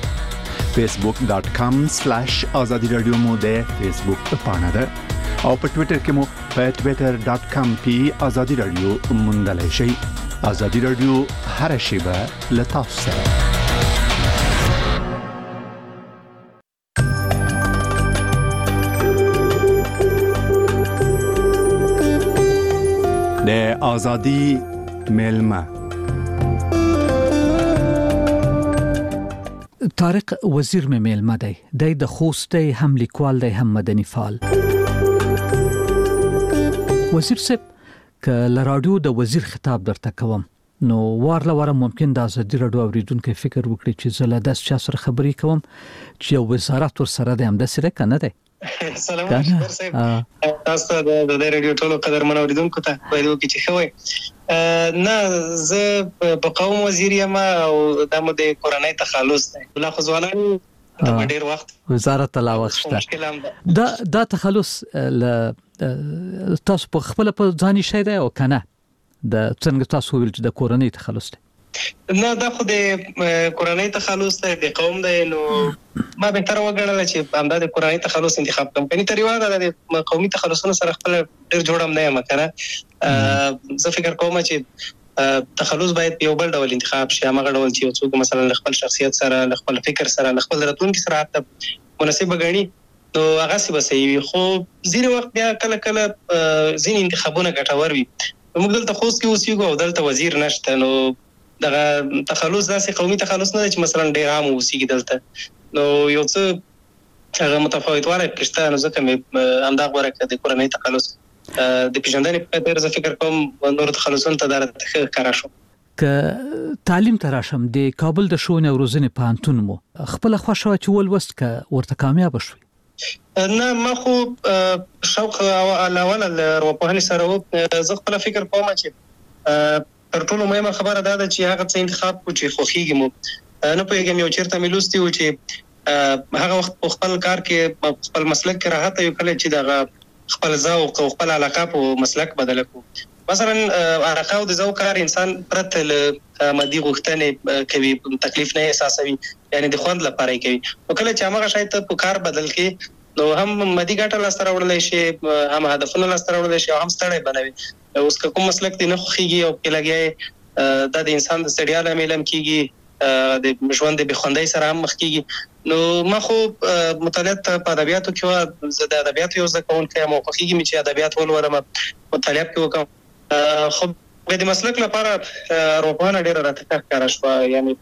facebook.com/azadiradio مو د فیسبوک پاڼه ده او په ټوئیټر کې مو په twitter.com/azadiradio موندلای شئ. آزادي رادیو هر شیبه له تاسو سره. د آزادی ملما طارق وزیر مې ملما دی د خوست دی هم لیکوال دی هم مدني فعال. وزیر صاحب ک لراډیو د وزیر خطاب درته کوم نو واره ممکن د آزادي رادیو اوریدونکو فکر وکړي چې زله د سیاست خبرې کوم چې وزارت ور سره د همداسې کنه دی. سلام علیکم صاحب، تاسو د رادیو ټولو قدرمن اوریدونکو ته وایو چې خوي نه زه په قوم وزیر یم او د مده کورنۍ تخلص دی لا خو ځوانان د ډیر وخت وزارت لا وخت دا تخلص تاسو په خپل په ځاني شي دی او کنه د څنګه تاسو ویل چې د کورنۍ تخلص دی؟ نه دا خو د کورنۍ تخلص دی د قوم دی نو ما به تر وګڼل چې همدا د کورنۍ تخلص انتخاب کوم کني تر یو د قومي تخلصونو سره خپل ډیر جوړم نه یم کنه. زه فکر کوم چې تخلص باید یو بل ډول انتخاب شي، هغه ډول چې څوک مثلا خپل شخصیت سره خپل فکر سره خپل راتلونکي سره مناسب غني نو هغه څه وسوي. خو ځینې وخت بیا کله ځینې انتخابونه ګټور وي. موږ دلته خوست کې اوسېږو او دلته وزیر نشته نو دغه تخلص داسې قومي تخلص نه چې مثلا ډیر عام اوسېږي دلته نو یو څه هغه متفاوت واره کشته نو ځکه مې همدا غوړه کړ د کورنۍ تخلص د پیژندنې په ډیر ځ فکر کوم نور تخلصون ته درته کارا شو. ک تعلیم تراشم د کابل د شونې او روزنې پانتون مو خپل خوښه چې ولوست ک ورته کامیاب شوي؟ نه ما خو شوق او علاوه له روپوهنې سره زه خپل فکر کوم چې تر ټولو مهمه خبره ده چې هغه څه انتخاب کو چې خوخيږي مو نه پوهیږم یو چیرته ملوستي و چې هغه وخت خپل کار کې خپل مسلک کې راحت یو کله چې دغه خپل ذوق او خپل علاقه په مسلک بدل کو. مثلا علاقه او د ذوق کار انسان پرته مادي غوښتنې کوي، تکلیف نه احساسوي، یعنی د خوند لپاره کوي. نو کله چې هغه شاید په کار بدل کې نو هم مادي ګټه لاس سره وړلای شي، هم هدفونه لاس سره وړلای شي، هم ستړی بنوي. اوس کوم مسلک دی نه خوږي او کې لګي د انسان د ستړیا لامل کیږي، د ژوند د بخوندۍ سره هم مخ کیږي. نو ما خو مطالعات په ادبیاتو کې زه د ادبیاتو یو ځکه کوم موقعیږي چې ادبیات ولولم مطالعات کې وکم. خو د مسلک لپاره روپانه ډیر راته کار شو، یعنی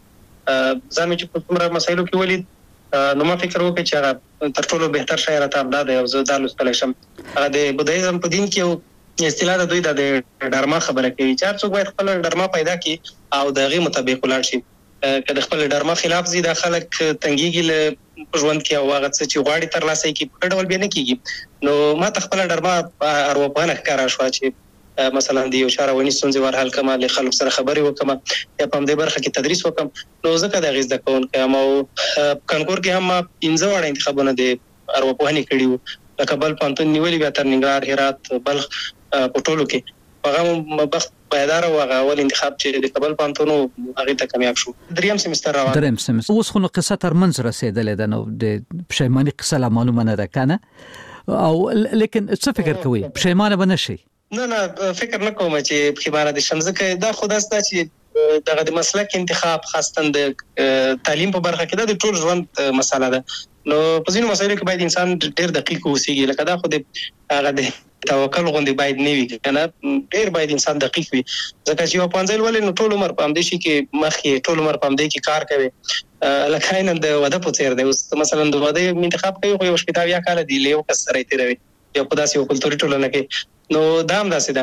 ځم چې په کومه مسایلو کې ولید نو ما فکر وکړ چې هغه تر ټولو بهتر شاعر ته امداد او زه د لوستل شم. هغه د بودایزم په دین کې اصطلاح د دوی د ډرما خبره کوي چې څوک باید خپل ډرما پیدا کړي او دغه مطابق ولاړ شي. کله خپل ډرما خلاف زی د خلک تنګيږي له ژوند کې او هغه څه چې غواړي تر لاسه کې په ډول به نه کیږي. نو ما خپل ډرما اروپانه کار شو چې مثلا د یو شاروونی ستونزې ور حل کما له خلکو سره خبرې وکم یا په دې برخه کې تدریس وکم. نو ځکه د غیز د کون کوم او کنکور کې هم 15 وړ انتخابونه د اروپانه کړیو لکه بل پانتون نیولې بیا تر ننګرهار، هرات، بلخ په ټولو کې هغه مبخت پایدار او هغه اول انتخاب چې د کابل پانتونو هغه ته کامیاب شو. دریم سمستر روان اوس خو نو قصه تر منځ رسیدلې ده نو د پښیماني قصه لا معلومه نه ده کنه او لیکن څه فکر کوي پښیمانه بنشي؟ نه فکر نه کوم چې پښیمانه دي شمزکه دا خداسته چې دغه د مسلک انتخاب خاصتن د تعلیم په برخه کې د ټول ژوند مسله ده. نو په ځینو مسایلو کې باید انسان ډېر دقیق اوسېږي، لکه دا خو د هغه د توکل غوندي باید نه وي کنه، ډېر باید انسان دقیق وي. ځکه چې یو پنځل ولې نو ټول عمر پام دي شي کې مخې ټول عمر پام دي کې کار کوي. لکه نن د وده په څیر دی، اوس مثلا د وده انتخاب کوي خو یو شپږ یا کال دی له یو کس سره تیروي یا په داسې یو کلتوري ټولنه کې. نو دا هم داسې ده.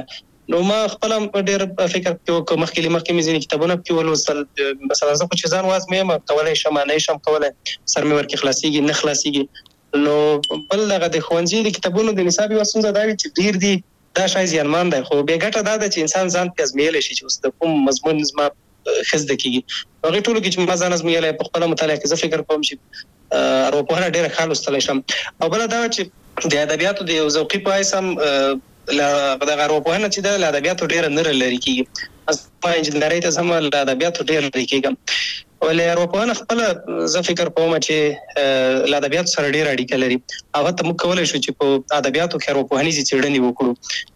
نو ما خپل ډېر فکر کوم مخکې مې ځینې کتابونه کې ولوستل مثلا زه خو چې ځان وازمې ما کولای شم نه شم کولای سر مې ورکې خلاصيږي نه خلاصيږي نو بل دغه د ښوونځي د کتابونو د نصاب یو څنګه دا وي چې ډېر دي دا شای زیانمان دی خو به ګټه دا ده چې انسان ځان پیازمیل شي چې اوس د کوم مضمون زما خزده کیږي هغه ټولو کې چې ما ځان ازمیل په خپل مطالعه کې زه فکر کوم چې اروپا ډېر ښه لوستلی شم او بل دا چې د ادبیاتو د ذوقي په اساس لا د اروپا نه چې د ادبیاتو ډېر نه لري کیږي ما انجنیری ته سم د ادبیاتو ډېر لري کیږي ولې اروپا نه خپل زه فکر کوم چې د ادبیاتو سره ډېر اړیکه لري هغه ته موږ کولای شو چې په ادبیاتو کې اروپانیزي څېړنې وکړو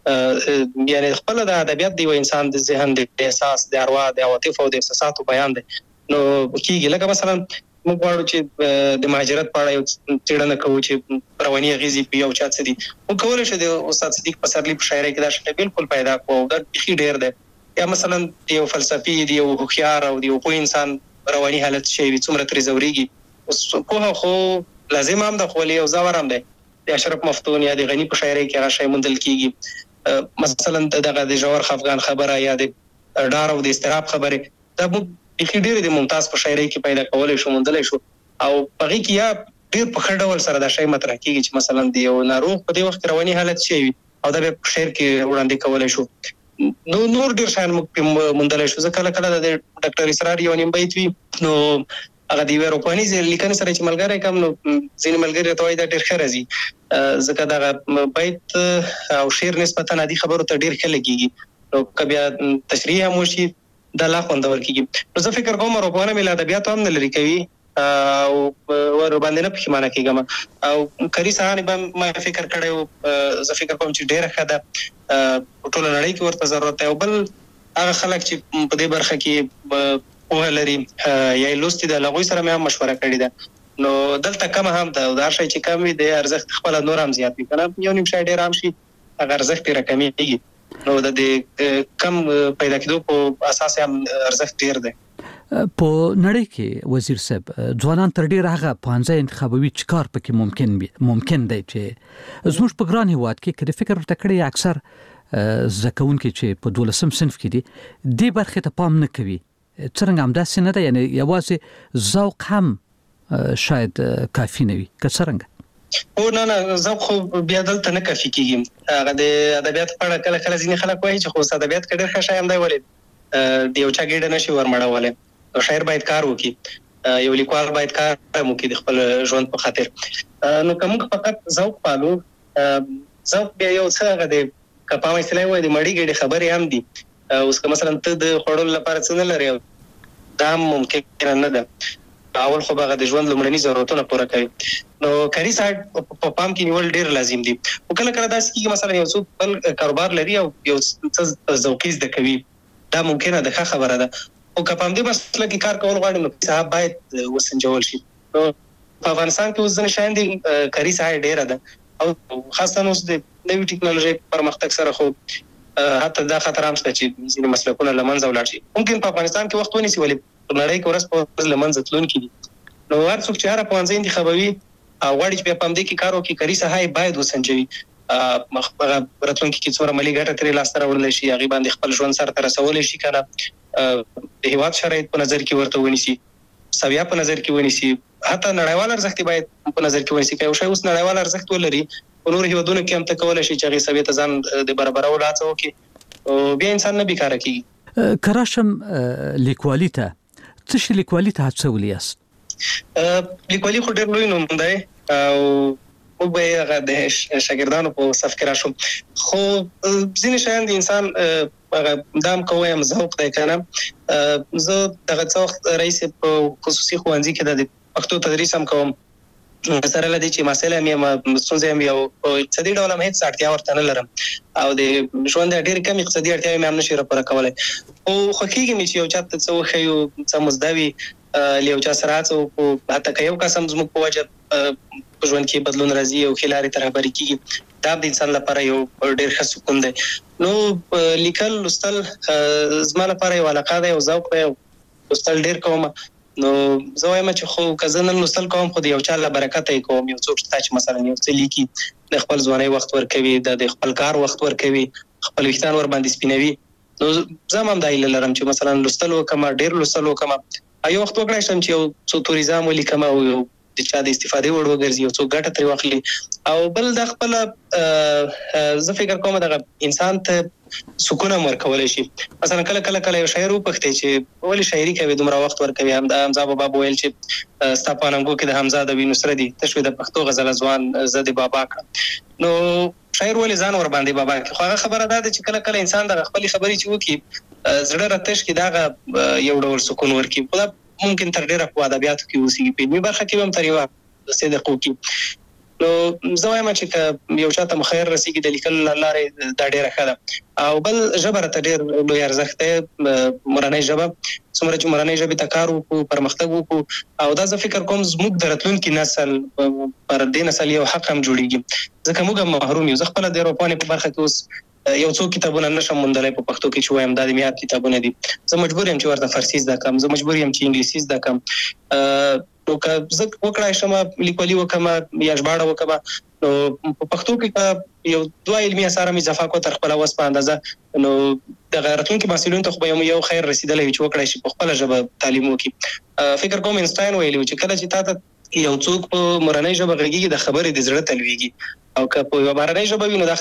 یعنی خپل د ادبیات دی انسان د ذهن د احساس د اروا د عواطف او د احساساتو بیان دی نو کیږي لکه مثلا موږ غواړو چې د مهاجرت په اړه یو څېړنه کوو چې رواني اغېزې په یو چا څه دي موږ کولای شو د استاد صدیق پسرلی په شاعرۍ کې دا شی بالکل پیدا کوو دا بېخي ډېر دی یا مثلا یو فلسفي دی یو هوښیار او یو پوه انسان رواني حالت شي څومره ترې ځورېږي اوس پوهه خو لازم هم ده خو یو ځور هم دی د اشرف مفتون یا د غني په شاعرۍ کې هغه شی موندل کېږي مثلا دغه د ژور خفګان خبره یا د ډار او د اضطراب خبرې دا موږ بېخي ډېرې د ممتاز په شاعرۍ کې پیدا کولی شو موندلی شو او په هغې کې یا ډېر په ښه ډول سره دا شی مطرح کېږي چې مثلا د یو ناروغ په دې وخت کې رواني حالت شی وي او دا بیا په شعر کې وړاندې کولی شو نو نور ډېر شیان موږ موندلی شو زه کله کله د ډاکټر اسرار یو نیم بیت وي نو هغه د یوې اروپانیزې لیکنې سره چې ملګری کم نو ځینې ملګري ته وایي دا ډېر ښه راځي ځکه دغه بیت او شعر نسبتا عادي خبرو ته ډېر ښه لګېږي نو که بیا تشریح هم وشي دا لا خوندور کېږي نو زه فکر کوم اروپانه مې له ادبیاتو هم نه لرې کوي او ورباندې نه پښیمانه کېږم او کري صاحب به ما فکر کړی و زه فکر کوم چې ډېره ښه ده په ټوله نړۍ کې ورته ضرورت دی او بل هغه خلک چې په دې برخه کې پوهه لري یا لوستي ده له هغوی سره مې هم مشوره کړې ده نو دلته کمه هم ده او دا هر شی چې کم وي د ارزښت خپله نور هم زیات وي که نه یو نیم شی ډېر هم شي هغه ارزښت یې راکمېږي نو د کم پیدا کېدو په اساس هم ارزښت ډېر دی په نړۍ کې وزیر صاحب ځوانان تر ډیره هغه پانځه انتخابوي چې کار پکې ممکن دی چې زموږ په ګران هیواد کې کله فکر ورته کړی اکثر زکونکي چې په 12 صنف کې دي دې برخه ته پام نه کوي څنګه هم داسې نه ده یعنی یوازې ذوق هم شاید کافي نه وي که څنګه او نه ذوق خو بیا دلته نه کافي کېږي هغه د ادبیات په اړه کله کله ځینې خلک وایي چې خو ادبیات کې ډېر ښه شی هم دی ولې د یو چا ګېډه نشي ورمړولی نو شاعر باید کار وکړي یو لیکوال باید کار وکړي د خپل ژوند په خاطر نو که موږ فقط ذوق پالو ذوق بیا یو څه هغه دی که په عامه اصطلاح وایي د مړې ګېډې خبرې هم دي اوس که مثلا ته د خوړلو لپاره څه نه لرې دا هم ممکنه نه ده اول خو به هغه د ژوند لومړني ضرورتونه پوره کوي نو کاري صاحب په پام کې نیول ډېر لازم دي خو کله کله داسې کېږي مثلا یو څوک بل کاروبار لري او یو څه ذوقي زده کوي دا ممکنه ده ښه خبره ده او که په همدې مسله کې کار کول غواړي نو صاحب باید وسنجول شي نو په افغانستان کې اوس ځینې شیان دي کاري ساحه ډېره ده او خاصه اوس د نوي ټکنالوژۍ پرمختګ سره خو حتی دا خطر هم شته چې ځینې مسلکونه له منځه ولاړ شي ممکن په افغانستان کې وخت ونیسي ولې په نړۍ کې ورځ په ورځ له منځه تلونکي دي نو هر څوک چې هره پوهنځی انتخابوي او غواړي چې بیا په همدې کې کار وکړي کاري ساحه باید وسنجوي راتلونکي کې څومره مالي ګټه ترې لاسته راوړلی شي هغې باندې خپل ژوند سره ته رسولی شي که نه د هېواد شرایط په نظر کې ورته ونیسي سویه په نظر کې ونیسي حتی نړیوال ارزښت باید په نظر کې ونیسي که یو شی اوس نړیوال ارزښت ولري په نورو هېوادونو کې هم ته کولی شي چې هغې سویې ته ځان د برابرولو هڅه وکړي بیا انسان نه بیکاره کېږي که راشم لیکوالي ته څه شي لیکوالي ته هڅولی یاست لیکوالي خو ډېر لوی نوم دی او موږ به هغه د شاګردانو په صف کې راشو خو ځینې شیان د انسان هغه دا هم که ووایم ذوق دی که نه زه دغه څه وخت رئیس په خصوصي ښوونځي کې د پښتو تدریس هم کوم سره له دې چې محصل هم یم ستونزې هم یو اقتصادي ډول هم هېڅ اړتیا ورته نه لرم او د ژوند ډېرې کم اقتصادي اړتیاوې مې هم نشي راپوره کولی خو خوښېږي مې چې یو چا ته څه وښیو څه مزده وي له یو چا سره هڅه وکړو حتی که یو کس هم زموږ په وجه په ژوند کې بدلون راځي او ښې لارې ته رهبري کېږي دا د انسان لپاره یو ډېر ښه سکون دی نو لیکل لوستل زما لپاره یو علاقه دی یو ذوق دی لوستل ډېر کوم نو زه وایم چې خو که زه نن لوستل کوم خو د یو چا له برکته یې کوم. یو څوک شته چې مثلا یو څه لیکي د خپل ځوانۍ وخت ورکوي د خپل کار وخت ورکوي خپل ویښتان ور باندې سپینوي. نو زه هم دا هیله لرم چې مثلا لوستل وکم ډېر لوستل وکم یو وخت وکړای شم چې یو څو توریزم ولیکم او یو د چا د استفادې وړ وګرځي یو څو ګټه ترې واخلي. او بل د خپل زه فکر کوم دغه انسان ته سکون ورکول شي. مثلا کله یو شاعر وپښتې چې ولې شاعري کوي دومره وخت ورکوي. حمزه بابا ویل چې ستا په نامګو کې د حمزه د وینو سره دي تشوي د پښتو غزل ځوان زه د بابا کړم. نو شاعر ولې ځان ور باندې بابا کې خو هغه خبره ده چې کله انسان د خپل خبرې چې وکي زړه راتش کې دا یو ډول سکون ورکي. خو ممکن تر ډیره په ادبیاتو کې اوسېږي په علمي برخه کې هم تر یو صدقو کې. نو زه وایم چې یو چاته مخیر رسیږي د لیکل لارې دا ډیره ښه ده. او بل ژبه راته ډېر لوی ارزښت دی مورنۍ ژبه. څومره چې مورنۍ ژبې ته کار وکړو پرمختګ وکړو او دا زه فکر کوم زموږ د راتلونکي نسل پر دې نسل یو حق هم جوړیږي ځکه موږ هم محروم یو. زه خپله د اروپانې په برخه کې اوس یو څو کتابونه نشم موندلی په پښتو کې چې وایم دا د میاد کتابونه دي. زه مجبور یم چې ورته فارسي زده کړم. زه مجبور یم چې انګلیسي زده کړم. نو که زه وکړای شم لیکوالي وکړم یا ژباړه وکړم نو په پښتو کې یو دوه علمي اثار مې اضافه کړو تر خپله وس په اندازه نو دغه راتلونکي محصلینو ته خو به یو خیر رسېدلی وي چې وکړای شي په خپله ژبه تعلیم وکړي. فکر کوم اینسټاین ویلي و چې کله چې تا ته یو څوک په مورنۍ ژبه غږېږي د خبرې د زړه تلویږي او که په یوه بهرنۍ ژبه وي نو دا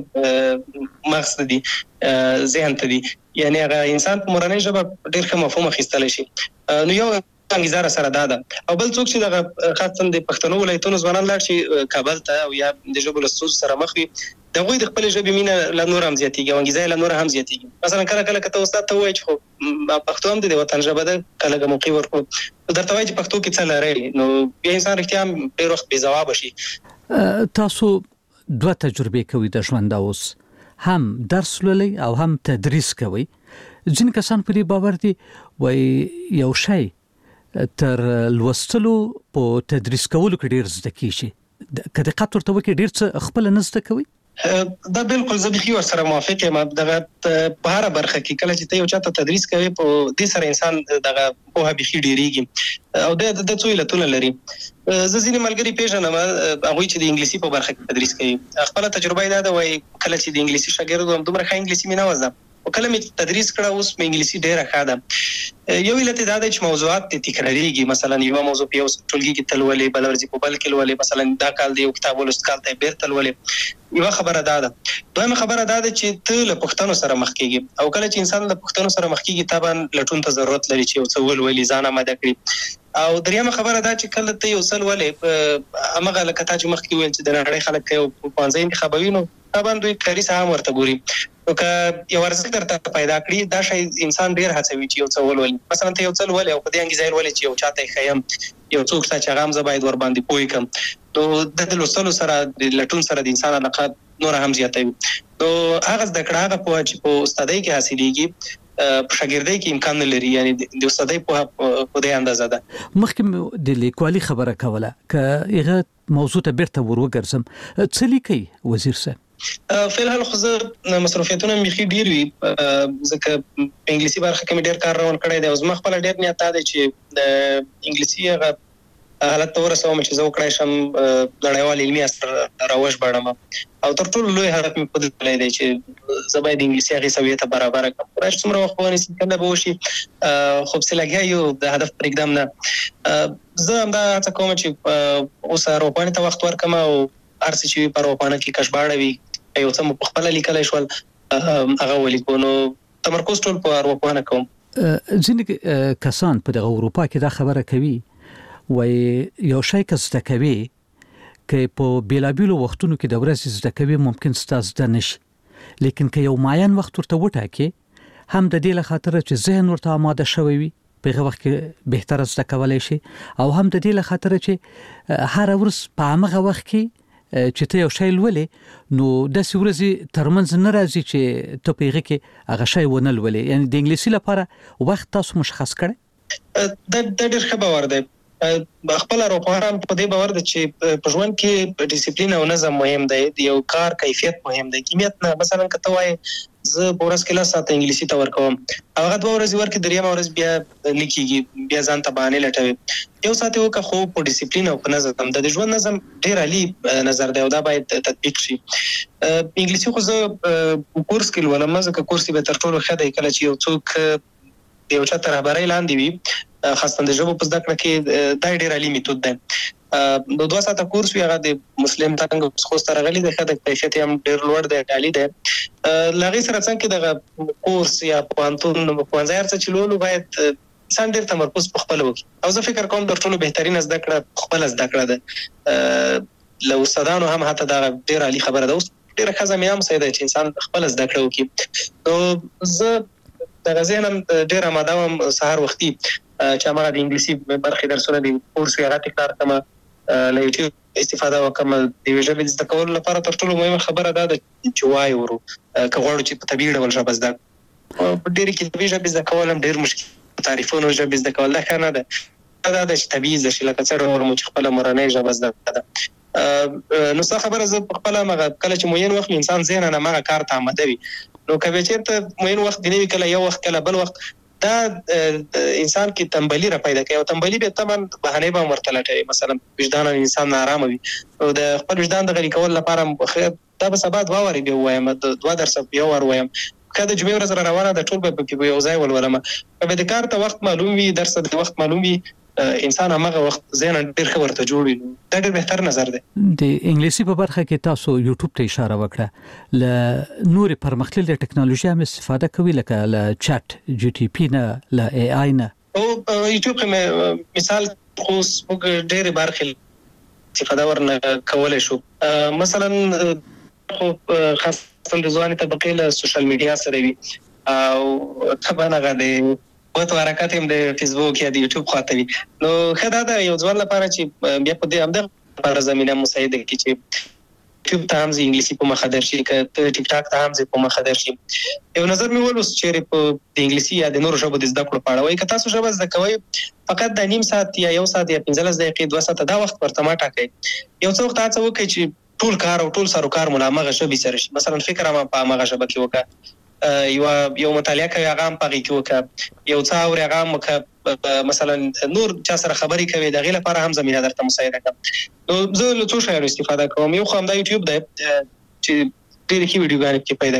خبرې مغز ته دي ذهن ته دي. یعنې هغه انسان په مورنۍ ژبه ډېر ښه مفهوم اخیستلی شي. نو یو انګیزه سره دا ده. او بل څوک چې دغه خاصه د پښتنو ولایتونو ځوانان لاړ شي کابل ته او یا د ژبو له ستونزو سره مخ وي د هغوی د خپلې ژبې مینه لا نور هم زیاتېږي او انګیزه یې لا نور هم زیاتېږي. مثلا کله که ته استاد ته ووایې چې خو پښتو هم د وطن ژبه ده که لږه موقع ورکړو درته وایي چې پښتو کې څه لرئ نو بیا انسان رښتیا هم ډېر وخت بې ځوابه شي. تاسو دوه تجربې کوي د ژوند اوس هم درس لولئ او هم تدریس کوي. ځینې کسان په دې باور دي وایي یو شی تر لوستلو په تدریس کولو کې ډیر زده کیږي که دقت ورته وکړي ډیر څه خپل نه زده کوي. دا بالکل زه بخي ورسره موافق یم. دغه په هره برخه کې کله چې ته یو چاته تدریس کوي په دې سره انسان دغه پوهه بخي ډیریږي او د څو علتونه لري. زه ځینې ملګري پیژنم هغوی چې د انګلیسي په برخه کې تدریس کوي. خپله تجربه یې دا ده وایي کله چې د انګلیسي شاګرد وم دومره ښه انګلیسي مې نه وه زده او کله مې تدریس کړه اوس مې انګلیسي ډېره ښه ده. یو علت دا دی چې موضوعات تکراریږي. مثلا یوه موضوع په یو ټولګي کې ته لولې بله ورځ په بل کې لولې. مثلا دا کال د یو کتاب ولوست کال ته یې بېرته لولې. یوه خبره دا ده. دویمه خبره دا ده چې ته له پوښتنو سره مخ کېږي او کله چې انسان له پوښتنو سره مخ کېږي طبعا لټون ته ضرورت لري چې یو څه ولولي ځان اماده کړي. او دریمه خبره دا چې کله ته یو څه لولې همغه لکه تا چې مخکې ویل چې د نړۍ خلک که یو پوهنځی انتخابوي نو طبعا دوی کاري ساحه هم ورته ګوري. نو که یو ارزښت درته پیدا کړي دا شی انسان ډېر هڅوي چې یو څه ولولي. مثلا ته یو څه لولې او په دې انګیزه یې لولې چې یو چاته یې ښیم یو څوک شته چې هغه هم زه باید ور باندې پوه کړم نو د لوستلو سره د لټون سره د انسان علاقه نور هم زیاتوي. نو هغه زده کړه هغه پوهه چې په استادۍ کې حاصلېږي په شاګردۍ کې امکان نه لري. یعنې د استادۍ پوهه په دې اندازه ده. مخکې د لیکوالي خبره کوله که هغه موضوع ته بیرته ور وګرځم څه لیکئ وزیر صاحب؟ فعلحال خو زه مصروفیتونه مې بیخي ډېر وي ځکه په انګلیسي برخه کې مې ډېر کار روان کړی دی او زما خپله ډېر نیت دا دی چې د انګلیسي هغه حالت ته ورسوم چې زه وکړای شم نړیوال علمي اثر راوژباړم او تر ټولو لوی هدف مې په دې تللی دی چې زه باید د انګلیسي هغې سویې ته برابره کړم. خدای چې څومره وخت به ونیسي کله به وشي خو پسې لګیا یو د هدف پرېږدم نه. زه همدا هڅه کوم چې اوس ارواپاڼې ته وخت ورکړم او هر څه چې وي په ارواپاڼه کې که ژباړه وي یو څه مو په خپله لیکلی شول هغه ولیکو. نو تمرکز ټول په ارواپوهنه کوم. ځینې کسان په دغه اروپا کې دا خبره کوي وایي یو شی که زده کوي که په بېلابېلو وختونو کې د ورځې زده کوي ممکن ستا زده نه شي لیکن که یو معین وخت ورته وټاکې هم د دې له خاطره چې ذهن ورته آماده شوی وي په هغه وخت کې بهتره زده کولی شي او هم د دې له خاطره چې هره ورځ په همغه وخت کې چې ته یو شی لولې نو داسې ورځې ترمنځ نه راځي چې ته په هغه کې هغه شی ونه لولې. یعنې د انګلیسي لپاره وخت تاسو مشخص کړی؟ دا ډېر ښه باور دی. خپل اروپایان په دې باور دي چې په ژوند کې ډیسپلین او نظم مهم دی، یو کار کیفیت مهم دی. کمیت نه مثلا کته وای زه پورس کې لا ساعت انګلیسي ته ورکوم، هغه 2 ورځې ورکې دریم ورځ بیا لیکيږي، بیا ځان ته باندې لټوي. یو ساعت وکه خو په ډیسپلین او په نظم د ژوند نظم ډیر عالی نظر دی او دا باید تطبیق شي. انګلیسي خو زه کورس کې ولوم، ځکه کورس به تر ټولو ښه دی کله چې یو څوک یو چا تر خبرې لاندې وي، خاصه د ژبو په زده کړه کې دا ډیر عالی میتود دی. د 2 ساعته کورس وی هغه د مسلم څنګه خو ستاره غلي د خدای کیفیت هم ډیر لوړ دی، عالی دی. لغې سره څنګه د کورس یا پوانتون څه چلولو باید انسان ډیر تمرکز په خپل وکړي، او زه فکر کوم د ټولو بهترین زده کړه خپل زده کړه ده. لو استادانو هم حتی دا ډیر عالی خبره ده، اوس ډیر ښه مې هم سیده چې انسان خپل زده کړه وکړي. نو زه د غزینم ډیر آماده وم سهار وختي چې هغه د انګلیسي برخې درسونه دي کورس یې غاټي کار کما له یوټیوب استفاده وکم. د ژبې زده کولو لپاره تر ټولو مهمه خبره ده چې وای ورو کغوړو چې په طبيعي ډول ژبه زده په ډېر کې طبيعي ژبه زده کول هم ډېر مشکل، تعریفونو ژبه زده کول نه کنه ده، دا د طبيعي ژبه لکه څنګه مو چې خپل مورنۍ ژبه زده ده. نو څه خبره زه خپل مغه کله چې موین وخت انسان ذهن نه مغه کار ته آماده وي، نو کله چې موین وخت دی نه کله یو وخت کله بل وخت دا انسان کې تنبلی را پیدا کوي، او تنبلی به تمام بهانه به ورته لټوي. مثلا وجدان انسان نارامه وي او د خپل وجدان د غلي کول لپاره دا به سبا 2 واری به وایم 2 درس یو ور وایم، کله جمعې ورځ روانه د ټول به یو ځای ولولم، به د کار ته وخت معلوم وي، درس د وخت معلوم وي، انسان هغه وخت ذهن ډیر ښه ورته جوړوي. دا ډیر بهتر نظر دی. د انګلیسي په برخه کې تاسو یوټیوب ته اشاره وکړه، ل نور پرمختللې ټکنالوژي هم استفاده کوي لکه ل چات جی ټي پی نه، ل ای آی نه، او یوټیوب کې مثال خو ډیر برخه استفاده ورنه کولای شو. مثلا خو خاصه د ځواني طبقه له سوشل میډیا سره وي او طبعا هغه د وته حرکت هم د فیسبوک یا د یوټیوب خاطري، نو خدای دا یو ځوان لپاره چې بیا په دې هم د پر زمينه مساعده کی چې یوټیوب ته هم انګلیسي په مخه درشي، ک ټیک ټاک ته هم په مخه درشي. یو نظر مې ولوس چې په انګلیسي یا د نورو ژبو د زده کړو په اړه وایي، که تاسو ژبه زده کوئ فقط د نیم ساعت یا 1 ساعت یا 15 دقیقې 2 ساعت دا وخت ورته ما ټاکئ. یو څو وخت تاسو وکړئ چې ټول کار او ټول سروکار ملامغه ژبه سره شي. مثلا فکر ما په مغه ژبه کې وکړه، یو مطالعه کوي هغه هم پغې کې وکړه، یو څا اور هغه مکه مثلا نور چا سره خبرې کوي د غیله لپاره هم زمينه درته مساعده کوم. نو زه له څو شیانو استفاده کوم. یو خو هم د یوټیوب دی چې ډېر کې ویډیوګانې کې پیدا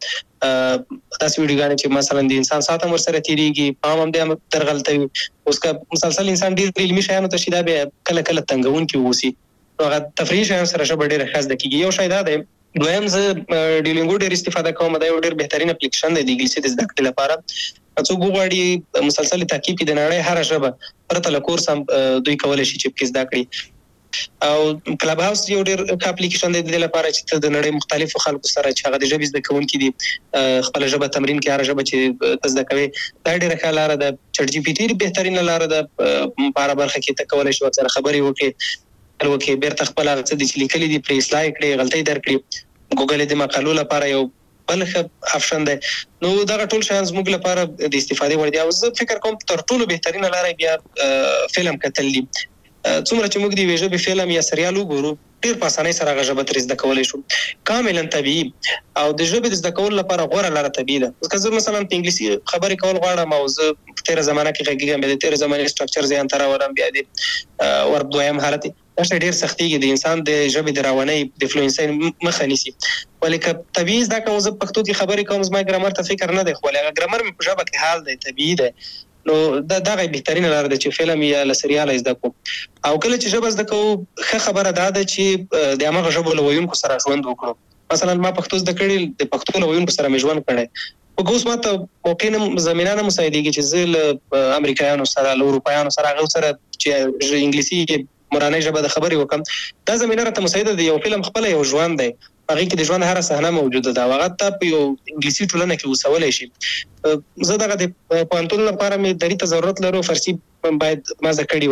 کیږي، تاسو ویډیوګانې چې مثلا د انسان ساعت هم سره تیریږي، پام هم د درغلطوي، اوس کا مسلسل انسان ډېر علمي شیانو ته شیدا به کله کله تنګون کې وسی، هغه تفریح شیان سره شبه ډېر خاص د کیږي. یو شی دا دی دویم زه ډیلینګو ډېر استفاده کوم، دا یو ډېر بهترین اپلیکیشن دی د انګلیسي د زده کړې لپاره. څو غواړي مسلسل تعقیب کې د نړۍ هر ژبه پرته له کورس هم دوی کولای شي چې زده کړي. او کلب هاوس یو ډېر اپلیکیشن دی د لپاره چې د نړۍ مختلفو خلکو سره چې هغه د ژبې زده کوونکي دي خپل ژبه تمرین کوي، هر ژبه چې زده کوي دا ډېر ښه لاره ده. چټ جی پی ټي بهترین لاره ده، په هر برخه کې ته کولای شي سره خبرې وکړي، الوکه بیرته خپل هغه څه چې لیکلي دي پرې اصلاح کړي، غلطۍ درکړي. ګوګل د مقالو لپاره یو بل ښه آپشن دی. نو دا ټول شیان زموږ لپاره د استفادې وړ دي، او زه فکر کوم تر ټولو بهترینه لاره بیا فلم کتل دي. څومره چې موږ د ژبې فلم یا سریال وګورو ډېر په اسانۍ سره هغه ژبه تر زده کولای شو، کاملا طبيعي. او د ژبې د زده کولو لپاره غوره لاره طبيعي ده. که زه مثلا په انګلیسي خبرې کول غواړم او زه په تیر زمانه کې غږیږم، د تیر زمانه سټرکچر ځان تر ورم بیا دي ور دویم حالت دا ډېر سختيږي، د انسان د ژبې د راونې د فلوئنسي مخه نیسي. ولیکه طبيعي دا کوم زه پښتو کې خبرې کوم زما ګرامر ته فکر نه دی، خو هغه ګرامر مې په ژبه کې حال دی طبيعي دی. نو دا غي بهترین لاره ده چې فلم یا سریال زده کو. او کله چې ژبه زده کو ښه خبره ده چې د هغه ژبه لویونکو سره ژوند وکړو. مثلا ما پښتو زده کړې، د پښتو لویونکو سره مې ژوند کړی، او اوس ماته موقع زمينه نه مساعدېږي چې زه له امریکایانو سره له اروپایانو سره هغه سره چې انګلیسي مورانه ژبه د خبرې وکم، دا زمينه راته مساعده دی. یو فلم خپل یو ژوند دی، هغه کې د ژوند هر صحنه موجوده ده، هغه ته په یو انګلیسي ټولنه کې وسولای شي. زه دغه د پوهنتون لپاره مې درې ته ضرورت لرو، فارسی باید ما زده کړی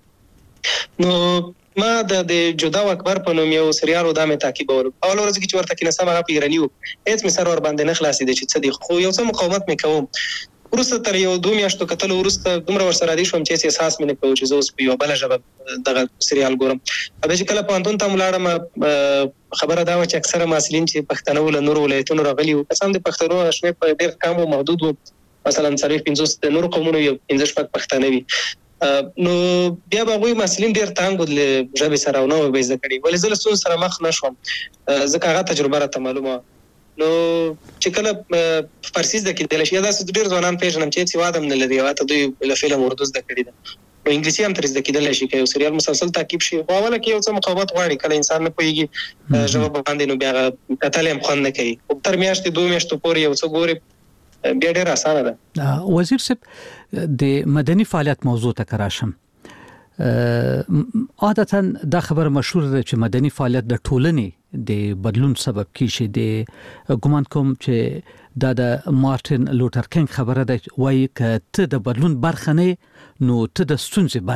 وای. نو ما د جدا و اکبر په نوم یو سریال و دا مې تعقیبول. اول ورځ کې چې ورته کې نسم هغه پیرانی و، هیڅ مې سر ور باندې نه خلاصې دي چې څه دي، خو یو څه مقاومت مې کوم. ورسته تر یو 2 میاشتو کتل ورسته دومره ورسره دي شوم چې احساس مې نه کوم چې زه اوس په یو بل ژبه دغه سریال ګورم. به چې کله پوهنتون ته ولاړم خبره دا و چې اکثره محصلین چې پښتانه ول نور ولایتونو راغلي وو، قسم دې پښتنو شمه په ډېر کم او محدود وو، مثلا 50 نور قومونو یو 15 پښتانه وي. نو بیا به غوي محصلین ډېر تانګ ول ژبه سره او نو به زده کړي، ولې زله څو سره مخ نشوم ځکه هغه تجربه راته معلومه. نو چې کله فارسی زده کېدل شي دا څه ډېر ځوانان پیژنم چې څه وادم نه لري، واته دوی له فلم اردو زده کړي ده، نو انګلیسي هم تر زده کېدل شي که یو سریال مسلسل تعقیب شي. خو اوله کې یو څه مقاومت غواړي، کله انسان نه پوهیږي ژبه باندې نو بیا کتل هم خوند نه کوي. تر میاشتې 2 میاشتو پورې یو څه ګوري بیا ډېر اسانه ده. وزیر صاحب د مدني فعالیت موضوع ته کراشم، عادتا دا خبر مشهور ده چې مدني فعالیت د ټولنې د بدلون سبب کیږي. د ګومان کوم چې دا د مارټین لوتر کینګ خبره ده، وایي که ته د بدلون برخه نه نو ته د ستونزې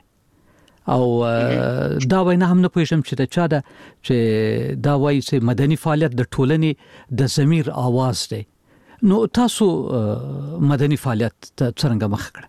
برخه او دا وینا هم نه پوهیږم چې د چا ده چې دا وایي چې مدني فعالیت د ټولنې د ضمیر आवाज دی. نو تاسو مدني فعالیت څنګه مخ کړ؟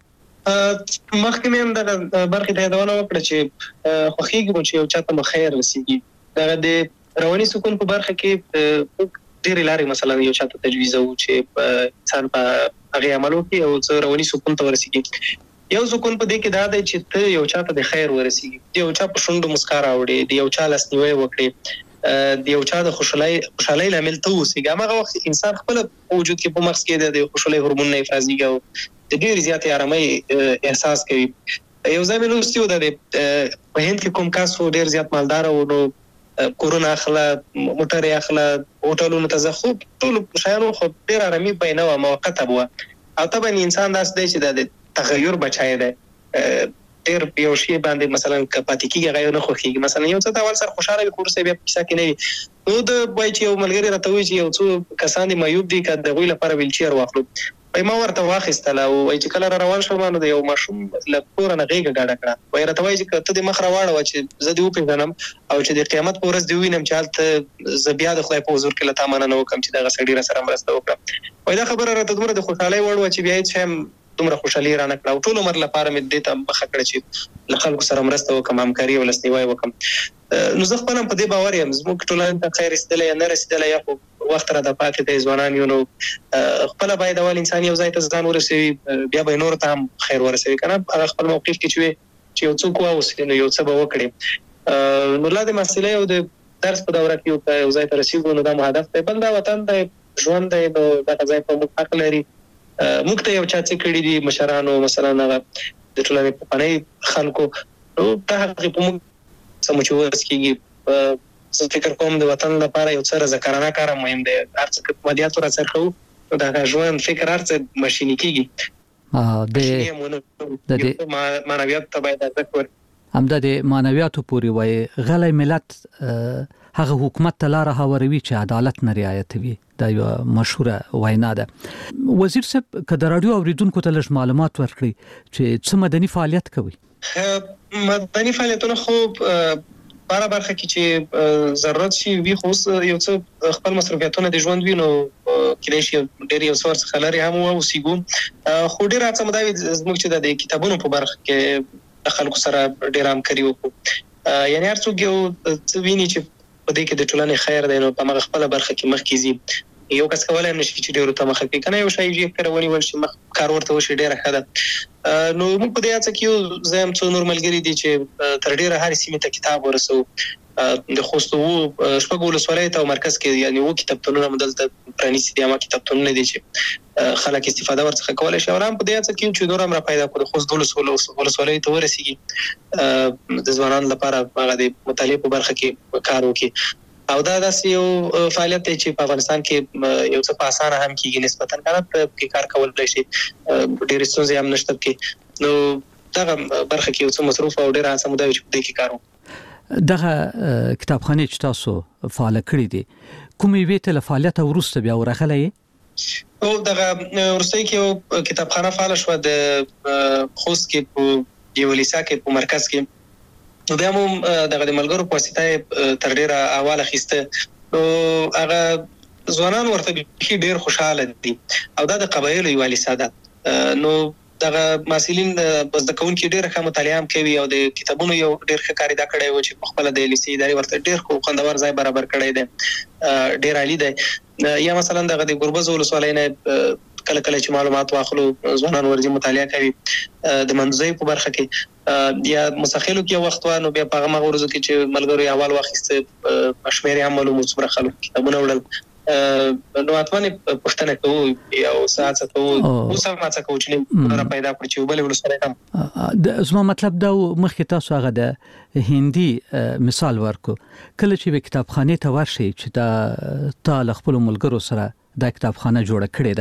مخکې مې هم د برخې ته یادونه وکړه چې خوښیږي چې یو چاته خیر رسیږي. دا د رواني سکون په برخه کې ډېرې لارې مثلا یو چاته تجویزو چې انسان په هغه عملو کې او رواني سکون ته ورسیږي. یو سکون په دې کې دا دی چې ته یو چاته د خیر ورسیږي، یو چا په شونډو مسکا راوړي، د یو چا لاسنیوی وکړي، د یو چا د خوشحالۍ لامل ته اوسېږي. هغه وخت انسان خپل وجود کې په مغز کې د خوشحالۍ هورمون نه افرازېږي او د ډېر زیاتې آرامۍ احساس کوي. یو ځای مې لوستي و په هند کې کوم کس ډېر زیات مالدار و، نو کورونه اخله، موټر یې اخله، هوټلونو ته ځه، خو ټول شیانو خو ډېر آرامي بیانه وه، موقته به وه. او طبعا انسان داسې دی چې د تغیر بچی دی، ډېر یو شی باندې مثلا کپاتې کېږي هغه نه خوښېږي، مثلا یو څه ته اول سره خوشحاله وي خو وروسته بیا په کیسه کې نه وي. نو د وایي چې یو ملګري راته وایي چې یو څو کسان دي معیوب دي، که د هغوی لپاره ویلچیر واخلو. ما ورته واخیستله او وایي چې کله را روان شوم نو د یو ماشوم له کوره نه غېږه ډډه کړه. وایي راته وایي چې ته دې مخ راواړوه چې زه دې وپېژنم او چې د قیامت په ورځ دې ووینم چې هلته زه بیا د خدای په حضور کې له تا مننه وکړم چې دغه سړي راسره مرسته وکړه. وایي دا خبره راته دومره د خوشحالۍ وړ وه چې بیا هېڅ شی هم دومره خوشحالي رانه کړه او ټول عمر لپاره مې دې ته مخه کړه چې له خلکو سره مرسته وکړم، همکاري او لاسنیوی وکړم. نو زه خپل هم په دې باور یم زموږ ټولنې ته خیر رسېدلی یا نه رسېدلی یا خو وخت راته پاتې دی، ځوانان یو، نو خپله باید اول انسان یو ځای ته ځان ورسوي، بیا به یې نورو ته هم خیر ورسوي، که نه هغه خپل موقف کې چې وي چې یو څوک واوسي نو یو څه به وکړي. نو لا د محصلۍ او د درس په دوره کې یو ځای ته رسېږو نو دا مو هدف دی. بل دا وطن دی، ژوند دی، نو دغه ځای په موږ حق لري. موږ ته یو چا څه کړي دي مشرانو، مثلا هغه د ټولنې پخواني خلکو، نو دا هغې په موږ څه مو چې ورس کېږي. زه فکر کوم د وطن لپاره یو څه رضاکارانه کار هم مهم دی. هر څه که په مادیاتو راڅرخوو نو د هغه ژوند فکر هر څه ماشیني کېږي. معنویاتو ته باید ارزښت ورکړو. همدا د معنویاتو پورې وایي غلی ملت هغه حکومت ته لاره هواروي چې عدالت نه رعایتوي. دا یو مشهوره وینا ده. وزیر صاحب که د راډیو اوریدونکو ته لږ معلومات ورکړي چې څه مدني فعالیت کوي؟ مدني فعالیتونه خو باره برخه کې چې ضرورت شي وي، خو یو څه خپل مصروفیتونه د ژوند وي نو کېدای شي ډېر یو څه ورڅخه لرې هم واوسېږو. خو ډېره هڅه مو دا وي زموږ چې د کتابونو په برخه کې د خلکو سره ډېره همکاري وکړو. یعنې هر څوک یو څه ویني چې په دې کې د ټولنې خیر دی نو په هغه خپله برخه کې مخکې ځي. یو کس کولی هم نشي چې ډېرو ته مخه کړي، که نه یو شی یې ونیول شي مخ کار ورته وشي ډېره ښه ده. نو موږ په دې هڅه کې یو زه هم څو نور ملګري دي چې تر ډېره هرې سیمې ته کتاب ورسوو. د خوست شپږو ولسوالیو ته او مرکز کې یعنې 7 کتابتونونه مو دلته پرانیستي دي، هغه کتابتونونه دي چې خلک استفاده ورڅخه کولی شي. او هم په دې هڅه کې چې نور هم را پیدا کړو د خوست 12 ولسوالیو ته ورسېږي، د ځوانانو لپاره هغه د مطالعې په برخه کې کار وکړي. او دا داسې یو فعالیت دی چې په افغانستان کې یو څه په اسانه هم کېږي نسبتا، که نه پکې کار کولی شي، ډېرې ستونزې هم نشته پکې. نو دغه برخه کې یو څه مصروف او ډېره هڅه مو دا وي چې په دې کې کار وکړو. دغه کتابخانې چې تاسو فعاله کړې دي کومې یوې ته له فعالیته وروسته بیا ورغلی یې؟ او دغه وروستۍ کې یو کتابخانه فعاله شوه د خوست کې په یوه لیسا کې په مرکز کې. نو بیا مو دغه د ملګرو په واسطه تر ډېره احوال اخیسته. نو هغه ځوانان ورته بیخي ډېر خوشحاله دي او دا د قبایلو یوه لیسا ده. نو دغه مسلین بس د کون کې ډېر ښه مطالعه کوي او د کتابونو یو ډېر ښه کاری دا کړی و چې خپل د لیسې ادارې ورته ډېر خو خوندور ځای برابر کړی دی ډېر عالی دی یا مثلا دغه د ګربز ولسوالۍ نه کله کله چې معلومات واخلو ځوانان ورځي مطالعه کوي د منځوي په برخه کې یا مسخلو کې وخت وانه بیا په هغه ورځو کې چې ملګرو اول واخیسته شمیر هم معلومات سره خلک کتابونه وړل نو اتمنه پښتنه کوو یا ساعت کوو اوس هم څه کوو چې را پیدا کړی چې بل ولسره کم د زما مطلب دا مخکې تاسو هغه د هندي مثال ورکو کله چې په کتابخانه ته ورشي چې دا تل خپل ملګرو سره د کتابخانه جوړه کړې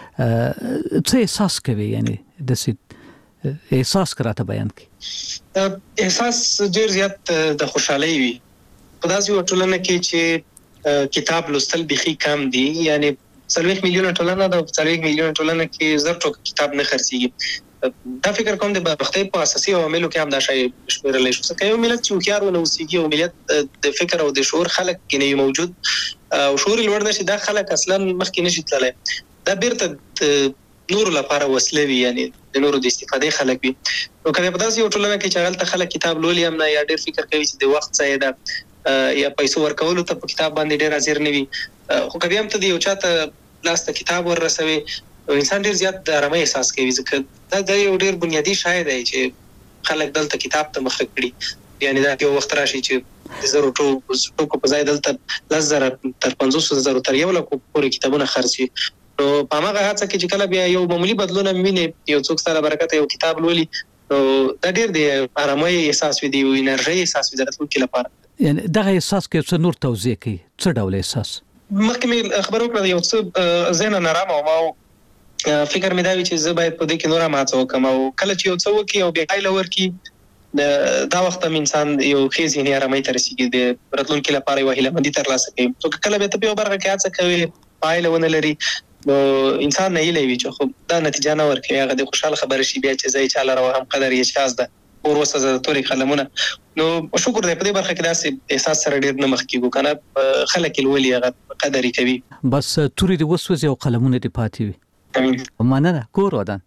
ده څه احساس کوي یعنی د احساس کراته بیان کی احساس ډیر زیات د خوشحالي وي په داسې ټولنه کې چې کتاب لوستل بخي کم دي یعنی 30 میلیون ټولنه د 30 میلیون ټولنه کې زر ټوک کتاب نه خرڅيږي دا فکر کوم د بختي په اساسي عواملو کې هم دا شی شمیرل شي چې یو ملت چې خيار ونه وسیږي او ملت د فکر او د شعور خلک کې نه موجود او شعور لوړ نشي دا خلک اصلا مخکې نشي تللی دا بیرته نور لپاره وسله وی یعنی د نورو د استفادې خلک وي نو کله په داسې یو ټولنه کې چې غلطه خلک کتاب لولي هم نه یا ډېر فکر کوي چې د وخت ځای ده یا پیسو ورکول ته په کتاب باندې ډېر حاضر نه وي خو کبي هم ته دی یو چاته لاس ته کتاب ورسوي انسان ډېر زیات د آرامۍ احساس کوي ځکه دا د یو ډېر بنیادی شای دی چې خلک دلته کتاب ته مخ کړي یعنی دا یو وخت راشي چې د زرو ټوکو په ځای دلته 10,000 تر 50,000 تر 1 لک پورې کتابونه خرڅي نو په هغه هڅه کې چې کله بیا یو معمولی بدلون ویني یو څوک سره برکت یو کتاب لولي نو دا ډېر دی آرامۍ احساس وي دی او انرژي احساس وي د ټول لپاره یعنی دغه احساس کې څه نور توضیح کوي څه ډول احساس مخکې خبرو کړم یو څه ذهن نارامه او ما فکر مې دا وی چې زه باید په دې کې نور ماته وکم او کله چې یو څه وکي او بیا ایله ورکی دا وخت هم انسان یو ښه ذهني آرامۍ ته رسیږي د راتلونکي لپاره یو هیله مندي ترلاسه کوي نو کله به ته په برخه کې هڅه کوي پایله ونه لري نو انسان نه ایله وی چې خو دا نتیجه نه ورکوي هغه د خوشاله خبره شي بیا چې زای چاله راو هم قدر یې شاز ده اور وسه توري قلمونه نو شکر دې په دې برخه کې داسې احساس سره ډیر نه مخ کیږو کنه خلک الولي هغه قدر کوي بس توري دې وسوځي او قلمونه دې پاتې وي مننه کور ودان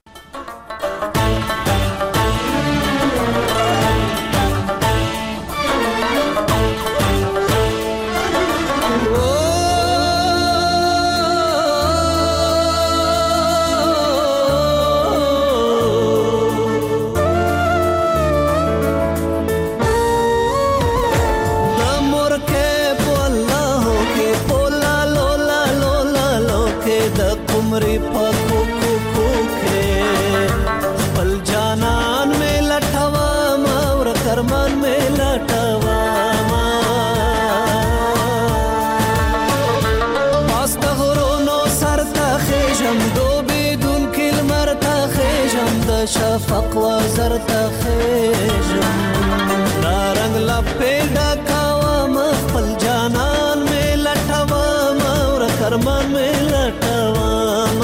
شفق وزر تخیجم نارنگ لپیدا کاوام خپل جانان میں لټوام اور کرمان میں لټوام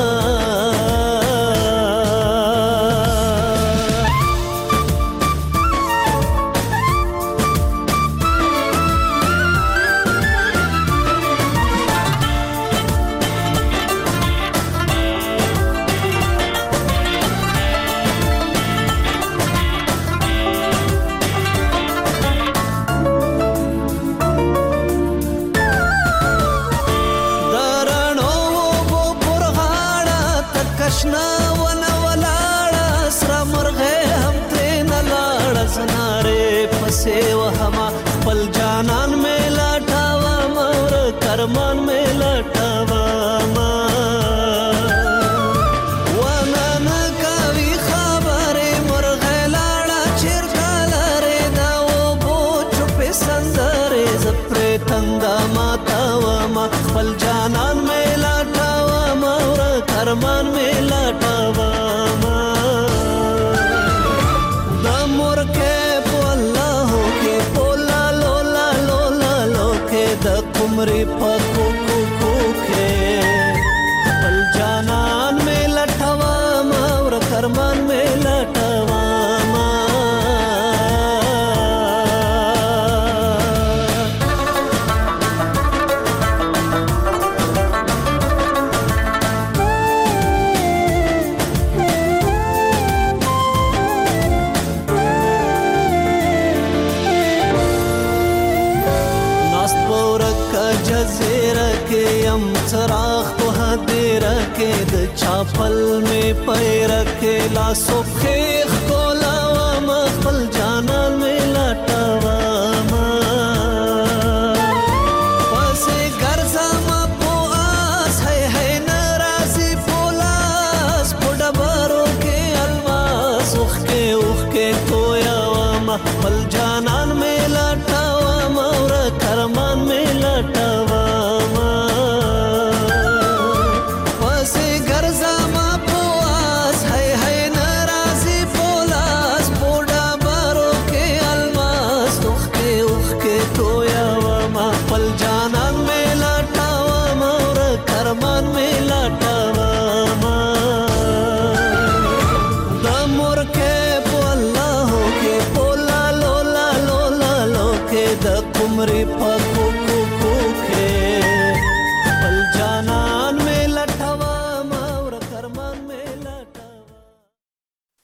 کرمان میں لټوام ونن کوي خبره مرغه لاړه چیرته دا و بو چپ سندره زپر تندا ماتوام خپل جانان میں لټوام اور کرمان میں لټوام د مرکه په الله کې پولا لولا لولا لوکه د عمرې پکو کو کې بل جانان میں لټوام اور کرمان میں لټوام یم چراغ په هدیره کې د چاپل می پیر کې لا صبح کولا ما خپل جانان می لټوا ما پسې ګرځم په آس ہے ناراضي پولاس په ډبرو کې الماس اوخ کې کویا ما خپل جانان می لټوا ما ور کرمان می لټوا Rip